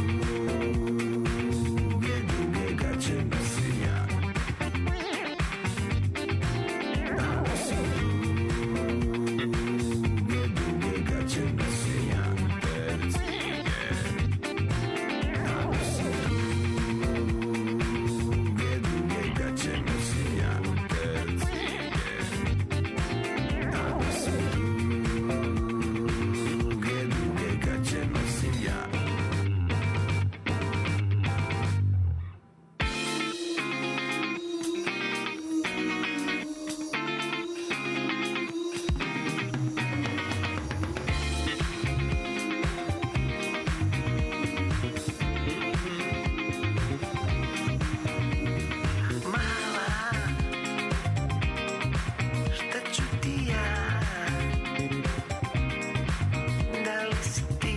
duge, duge gaće nosim ja, da nosim duge, duge gaće nosim ja, percige, da nosim duge, duge gaće nosim ja, percige, da nosim duge, duge gaće nosim ja. Mala, šta ću ti ja? Da li si ti?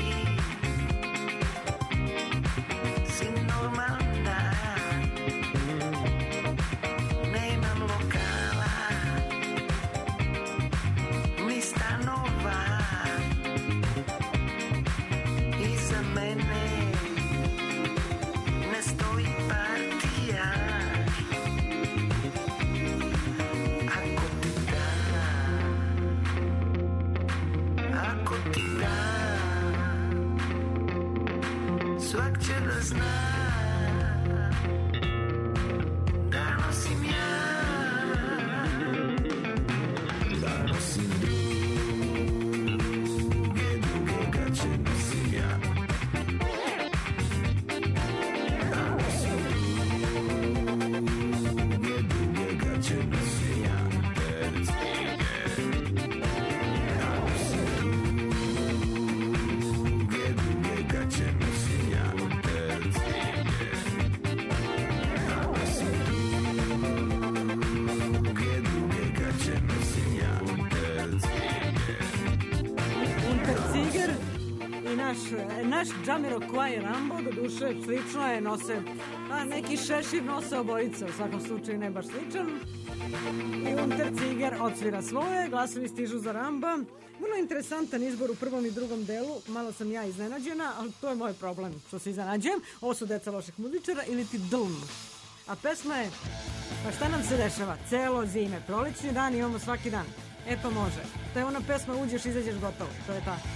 Si normalna? Nemam lokala, ni stanova. Iza mene ne stoji partija. Ako ti dam, ako ti dam, svak će da zna da nosim ja, naš, naš Jamiroquai Rambo, do duše slično je, nose, a neki šešir nose obojica, u svakom slučaju ne baš sličan. I Unterziger odsvira svoje, glasovi stižu za Ramba. Vrlo interesantan izbor u prvom i drugom delu, malo sam ja iznenađena, ali to je moj problem što se iznenađujem. Ovo su Deca loših muzičara ili ti Dlm. A pesma je, pa šta nam se dešava? Celo zime, prolećni dan imamo svaki dan. E pa može. To je ona pesma uđeš, izađeš, gotovo. To je ta.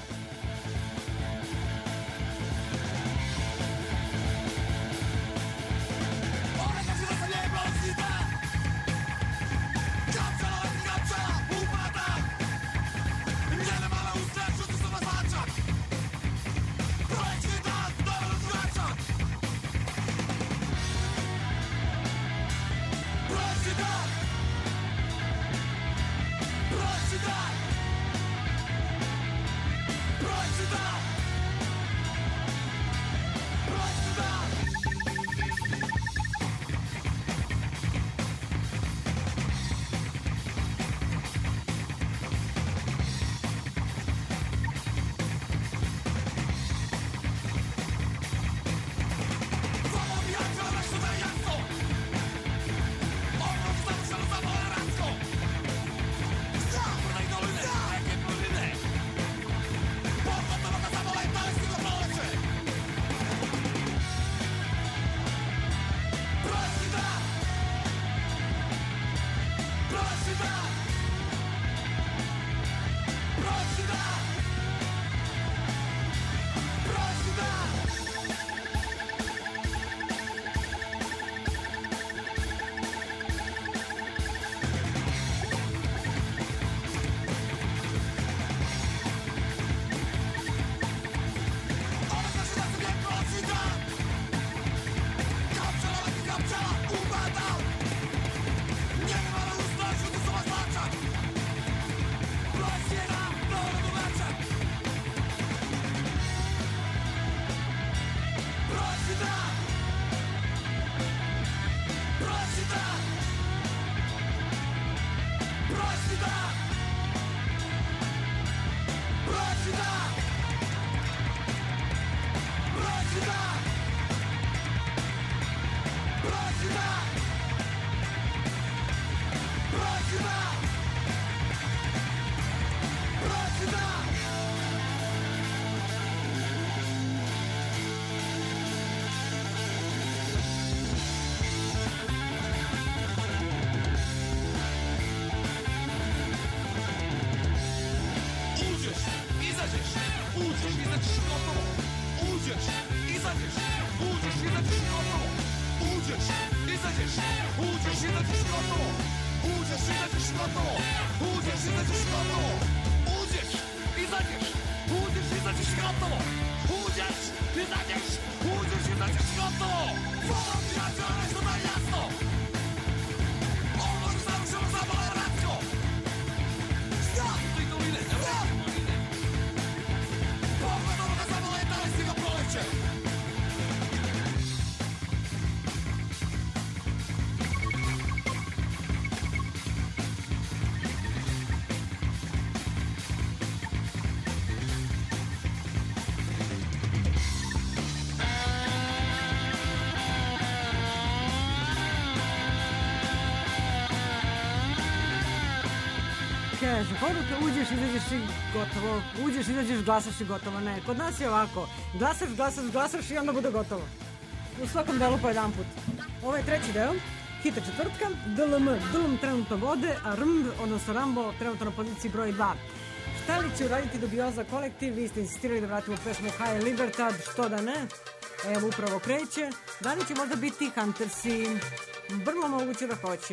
Kaže, poruka, uđeš, izađeš i gotovo. Uđeš, izađeš, glasaš i gotovo. Ne, kod nas je ovako. Glasaš, glasaš, glasaš i onda bude gotovo. U svakom delu po jedan put. Ovo je treći deo, hita četvrtka, D L M, Dlm trenutno vode, a R M B, odnosno Rambo, trenutno na poziciji broj dva. Šta li će uraditi Dubioza kolektiv? Vi ste insistirali da vratimo pesmu High Libertad, što da ne? Evo, upravo kreće. Da li će možda biti Huntersi? Vrlo moguće da hoće.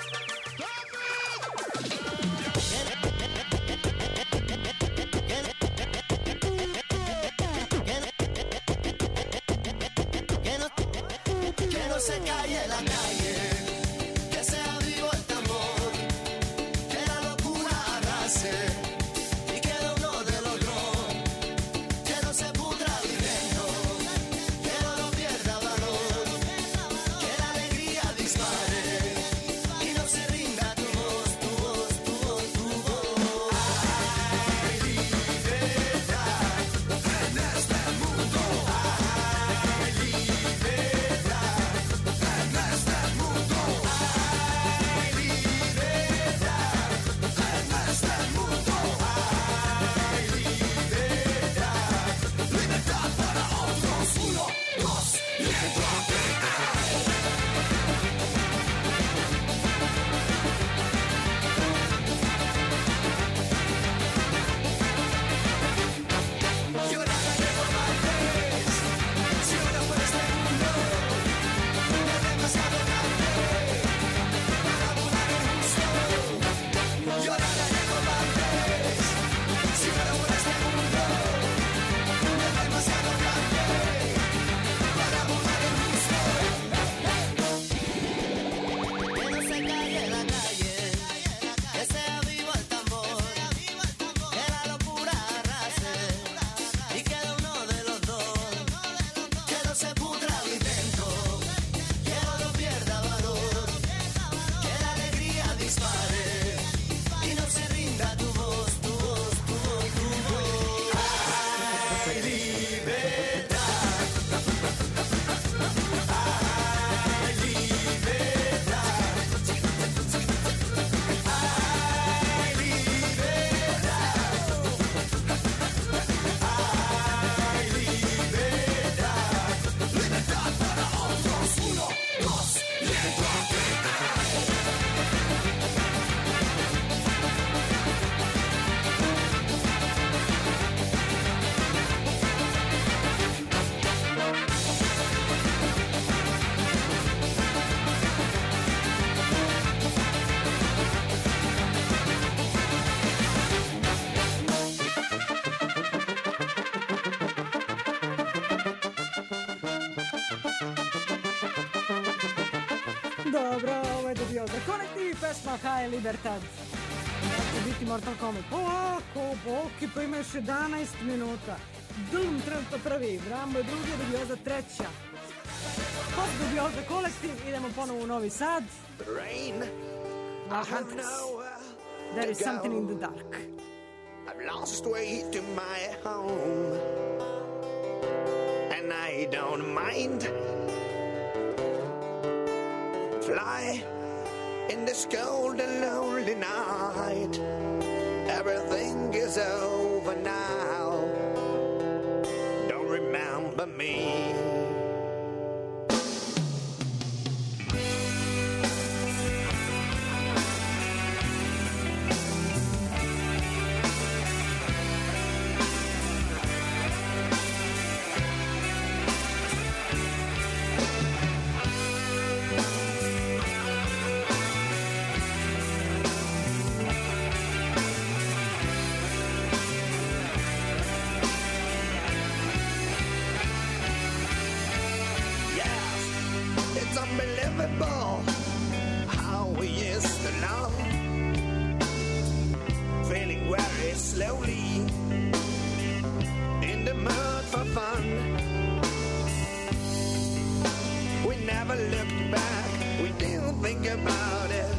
Se calle la calle, que sea vivo el tambor, que la locura arrase y que lo no de logró, que no se pudra viviendo, que no lo pierda valor, que la alegría dispare y no se Dobro, ovo je dobio za kolektiv i pesma High Libertad. Neće biti Mortal Kombat. Polako, Boki, pa imaš jedanaest minuta. Dum, trenutno prvi, Rambo je drugi, Dubioza treća. Pop Dubioza kolektiv, idemo ponovo u Novi Sad. Rain, Love Hunters. There is something in the dark. I've lost way to my home, and I don't mind. Fly in this cold and lonely night. Everything is over now. Don't remember me. How we used to love, feeling very slowly in the mud for fun. We never looked back, we didn't think about it,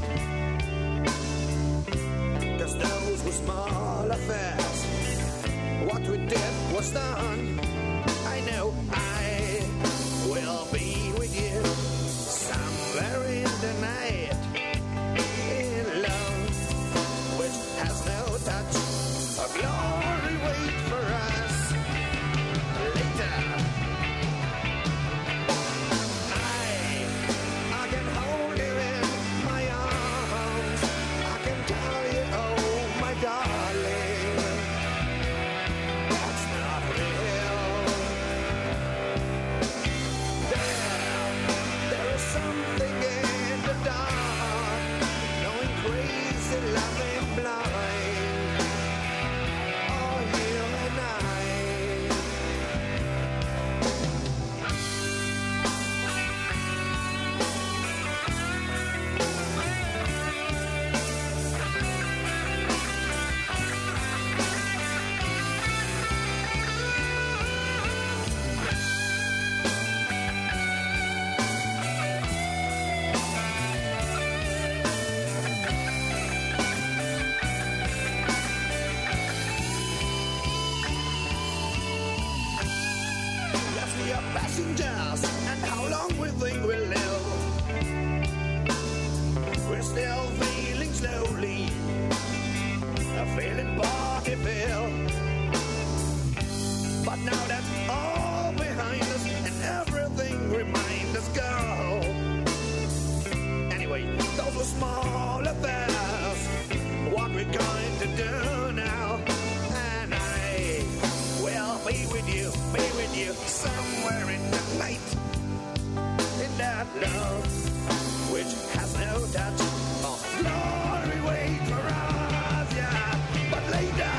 'cause those were small affairs. What we did was done. I know I will be with you somewhere in the night, in love which has no touch of glory wait for us later. I, I can hold you in my arms, I can tell you, oh my darling, that's not real. There, there is something in the dark, going crazy, loving blind. Oh, you and I. Yes, we are passengers, and how long we think we'll live. We're still feeling slowly, a feeling body feel. But now that's all behind us, and everything reminds us, girl. Anyway, those were small affairs. What we're going to do now, and I will be with you, be with you somewhere in the night, in that love which has no touch of glory wait for us, yeah. But later,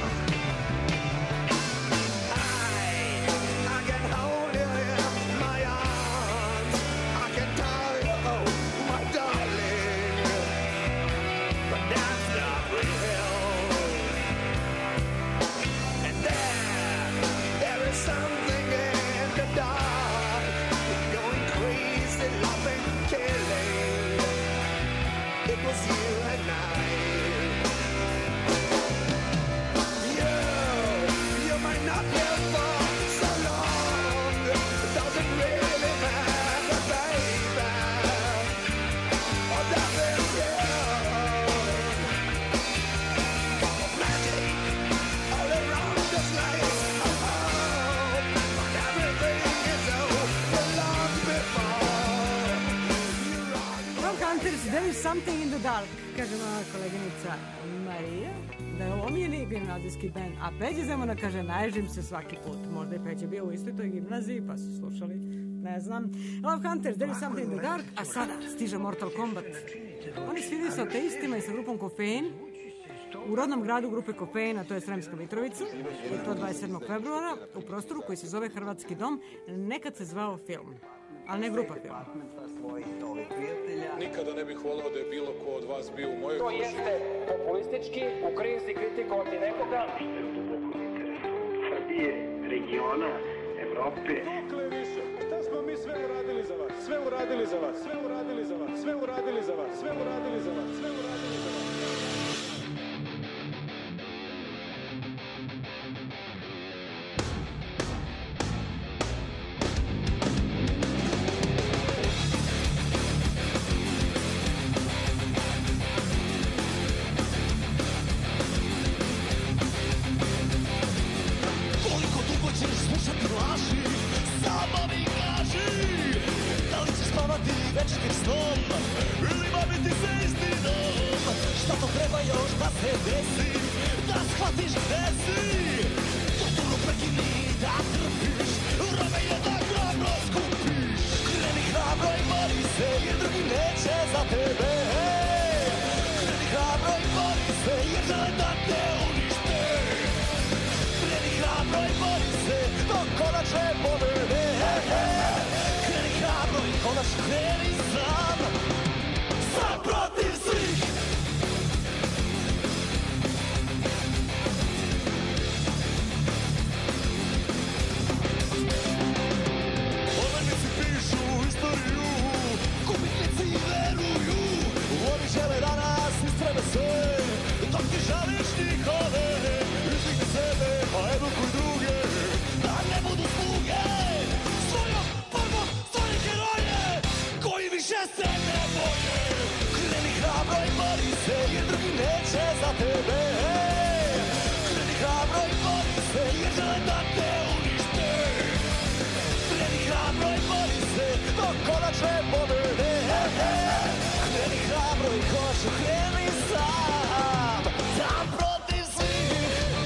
I, I can hold you in my arms, I can tell you, oh my darling, but that's not real. And there, there is something in the dark, going crazy, loving, killing. It was you and I. You, you might not live for so long. It doesn't really matter, baby. Oh, that is you. Magic all around us like a home. But everything is over long before you run. Love Hunters, there is something in the dark, kaže moja koleginica Marija, da je ovo omiljeni gimnazijski band, a Peđa Zemuna kaže, naježim se svaki put. Možda je Peđa bio u istoj toj gimnaziji, pa su slušali, ne znam. Love Hunters, there is something in the dark, a sada stiže Mortal Kombat. Oni sviraju sa ateistima i sa grupom Kofein u rodnom gradu grupe Kofein, a to je Sremska Mitrovica, i to dvadeset sedmog februara u prostoru koji se zove Hrvatski dom, nekad se zvao Film. ali ne grupa film. Nikada ne bih volao da je bilo ko od vas bio u mojoj To kući. jeste populistički, u krizi kritikovati nekoga. Srbije, regiona, Evrope. Dokle više? Šta smo mi sve uradili za vas? Sve uradili za vas, sve uradili za vas, sve uradili za vas, sve uradili za vas, sve uradili za vas. večnim snom ili baviti se istinom. Šta to treba još da se desi, da shvatiš gde si? Torturu prekini da trpiš, vreme je da hrabro skupiš. Kreni hrabro i bori se, jer drugi neće za tebe. Kreni hrabro i bori se, jer žele da te unište. Kreni hrabro i bori se, dok konačne pobede. Kreni hrabro i konačno kreni sam, sam protiv svih. Polemnici pišu istoriju, gubitnici veruju, oni žele da nas istrebe sve, dok ti žališ njihove. Izdigni sebe, pa edukuj druge, da ne budu sluge. Svojom borbom stvori heroje, koji više se ne boje. Kreni hrabro i bori se, jer drugi neće za tebe. Kreni hrabro i bori se, jer žele da te unište. Kreni hrabro i bori se, dok konačne pobede. Kreni hrabro i konačno kreni sam, sam protiv svih.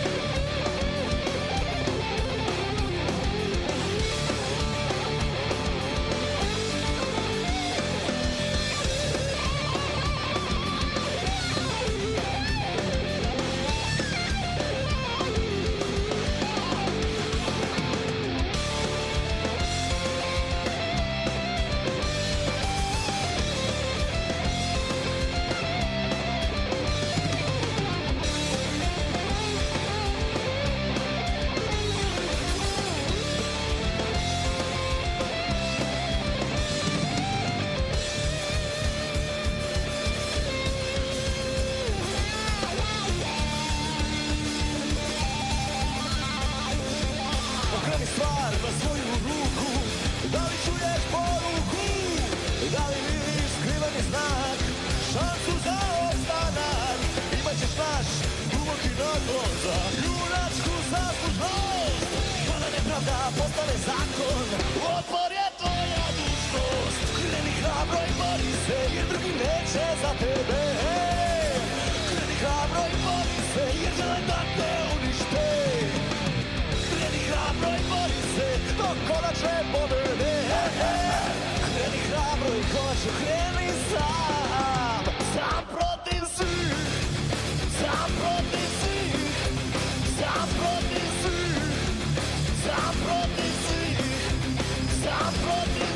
Okreni stvar na svoju ruku, da li čuješ poruku, da li vidiš skriveni znak, šansu za ostanak. Imaćeš naš duboki naklon za junačku zaslužnost. Kada nepravda postane zakon, otpor je tvoja dužnost. Kreni hrabro i bori se, jer drugi neće za tebe. Kreni hrabro i bori se, jer žele da te unište. Kreni hrabro i bori se, dok konačne pobede. Kreni hrabro i konačno kreni sam, sam protiv svih, sam protiv svih, sam protiv svih, sam protiv svih, sam protiv.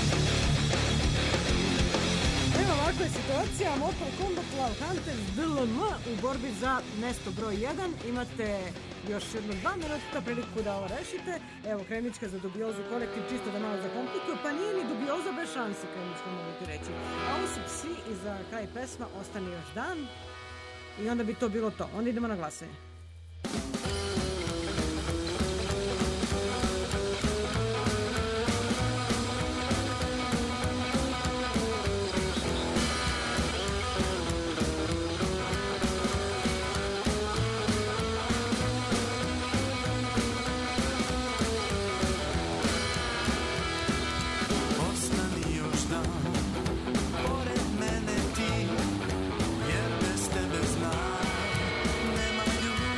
Evo ovakva je situacija. Mortal Kombat Love Hunters D L M u borbi za mesto broj jedan. Imate još jedno dva minuta priliku da ovo rešite. Evo, Kremička za dubiozu kolektiv, čisto da malo zakomplikuju, pa nije ni dubioza bez šanse, Kremička, mogu ti reći. A ovo su Psi i za kraj pesma Ostani još dan. I onda bi to bilo to. Onda idemo na glasanje. Ostani još dan, pored mene ti, jer bez tebe znam, nema ljubavi.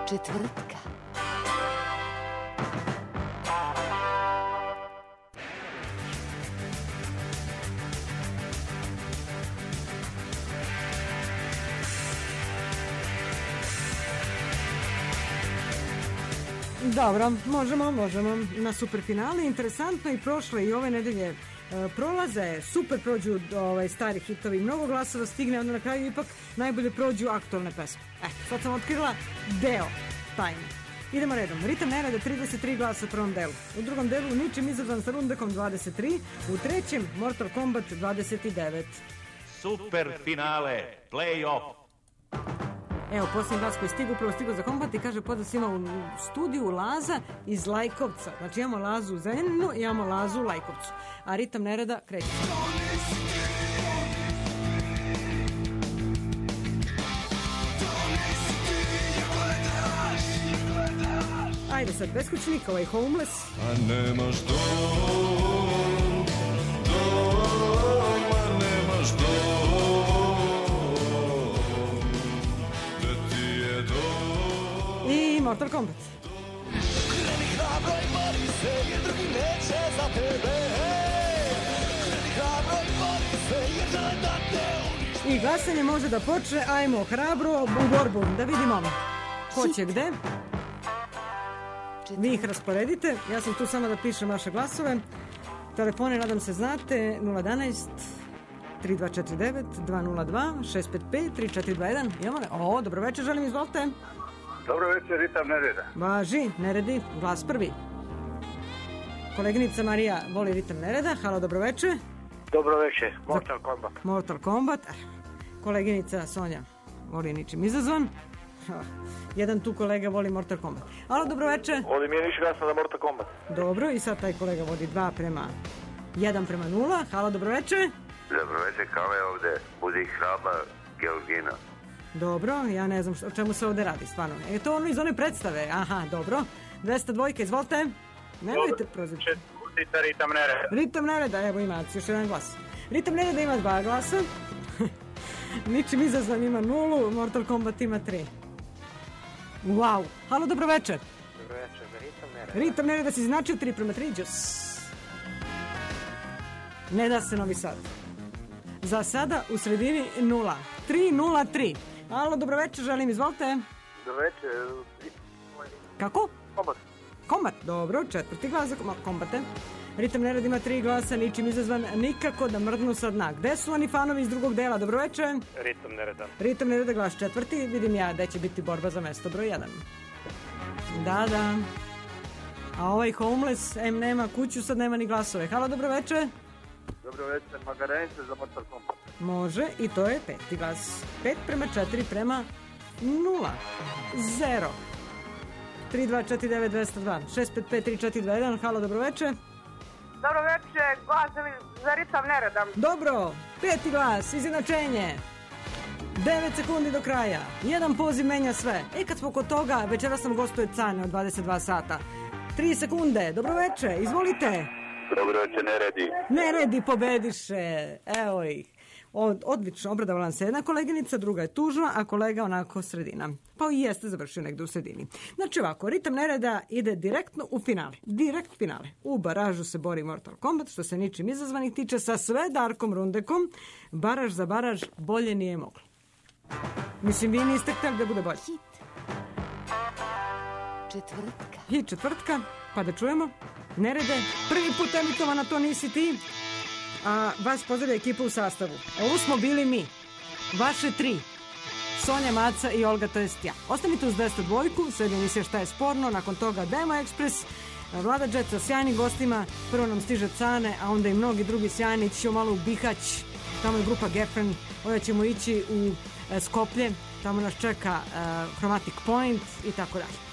četvrtka. Dobro, možemo, možemo. Na superfinale, interesantno i prošle i ove nedelje e, prolaze, super prođu ovaj, stari hitovi, mnogo glasova stigne, onda na kraju ipak najbolje prođu aktualne pesme. E, sad sam otkrila deo tajne. Idemo redom. Ritam nereda trideset tri glasa u prvom delu. U drugom delu ničim izazvan sa Rundekom dvadeset tri. U trećem Mortal Kombat dvadeset devet. Super finale, play-off. Evo, posljednji glas koji stigu, upravo stigu za Kombat i kaže pozdrav svima u studiju Laza iz Lajkovca. Znači imamo Lazu u Zrenjaninu i imamo Lazu u Lajkovcu. A ritam nereda kreće. Ajde sad, beskućnik, ovaj homeless. A nemaš dom, dom, a nemaš dom, da ti je dom. I Mortal Kombat. Kreni hrabro i bori se, jer drugi neće za tebe. Kreni hrabro i bori se, jer žele da te uništi. I glasanje može da počne, ajmo hrabro u borbu, da vidimo ko će gde. Vi ih rasporedite, ja sam tu samo da pišem vaše glasove. Telefone, nadam se, znate, nula jedanaest tri dva četiri devet dva nula dva šest pet pet tri četiri dva jedan. Imamo ne? O, dobro večer, želim, izvolite. Dobro večer, ritam nereda. Važi, neredi, glas prvi. Koleginica Marija voli ritam nereda, halo, dobro večer. Dobro večer, Mortal Kombat. Mortal Kombat. Koleginica Sonja voli ničim izazvan. Jedan tu kolega voli Mortal Kombat. Alo, dobro večer. Ovdje mi je više glasno za Mortal Kombat. Dobro, i sad taj kolega vodi dva prema jedan prema nula. Halo, dobro večer. Dobro večer, kao je ovdje. Budi hraba, Georgina. Dobro, ja ne znam o čemu se ovdje radi, stvarno. Je to ono iz one predstave? Aha, dobro. dvesta dva, izvolite. Nemojte proziti. Četvrtica, ritam nereda. Ritam nereda, evo ima još jedan glas. Ritam nereda ima dva glasa. Ničim izazvan ima nulu, Mortal Kombat ima tri. Wow. Halo, dobro večer. Dobro večer, ritam nereda. Ritam nereda si značio tri prema tri, džos. Ne da se Novi Sad. Za sada u sredini nula. tri nula tri. Halo, dobro večer, želim, izvolite. Dobro večer. Kako? Kombat. Kombat, dobro, četvrti glas za kombate. Ritam nereda ima tri glasa, ničim izazvan, nikako da mrdnu sa dna. Gde su oni fanovi iz drugog dela? Dobro večer. Ritam nereda. Ritam nereda glas četvrti, vidim ja da će biti borba za mesto broj jedan. Da, da. A ovaj homeless, em nema kuću, sad nema ni glasove. Halo, dobro večer. Dobro večer, Magarenica za Mortal Kombat. Može, i to je peti glas. Pet prema četiri prema nula. Zero. tri dva četiri devet dva nula dva šest pet pet tri četiri dva jedan. Halo, dobro večer. Dobro večer, glas za ritam nereda. Dobro, peti glas, izjednačenje. devet sekundi do kraja. Jedan poziv menja sve. E, kad smo kod toga, večera sam gostuje Cane od dvadeset dva sata. tri sekunde, dobro večer, izvolite. Dobro večer, neredi. Neredi pobediše, evo ih. Od, odlično, obradovala se jedna koleginica, druga je tužna, a kolega onako sredina. Pa i jeste završio negdje u sredini. Znači ovako, ritam nereda ide direktno u finale. Direkt finale. U baražu se bori Mortal Kombat, što se ničim izazvanih tiče, sa sve Darkom Rundekom. Baraž za baraž bolje nije moglo. Mislim, vi niste htjeli da bude bolje. Hit. Četvrtka. Hit četvrtka, pa da čujemo. Nerede, prvi put emitovana, to nisi ti. A vas pozdravlja ekipa u sastavu. Ovo smo bili mi. Vaše tri. Sonja, Maca i Olga, to jest ja. Ostanite uz dvesta dva, sledi emisija Šta je sporno, nakon toga Demo Express, Vlada Džet sa sjajnim gostima, prvo nam stiže Cane, a onda i mnogi drugi sjajni, ići ćemo malo u Bihać, tamo je grupa Geffen, onda ćemo ići u Skoplje, tamo nas čeka uh, Chromatic Point i tako dalje.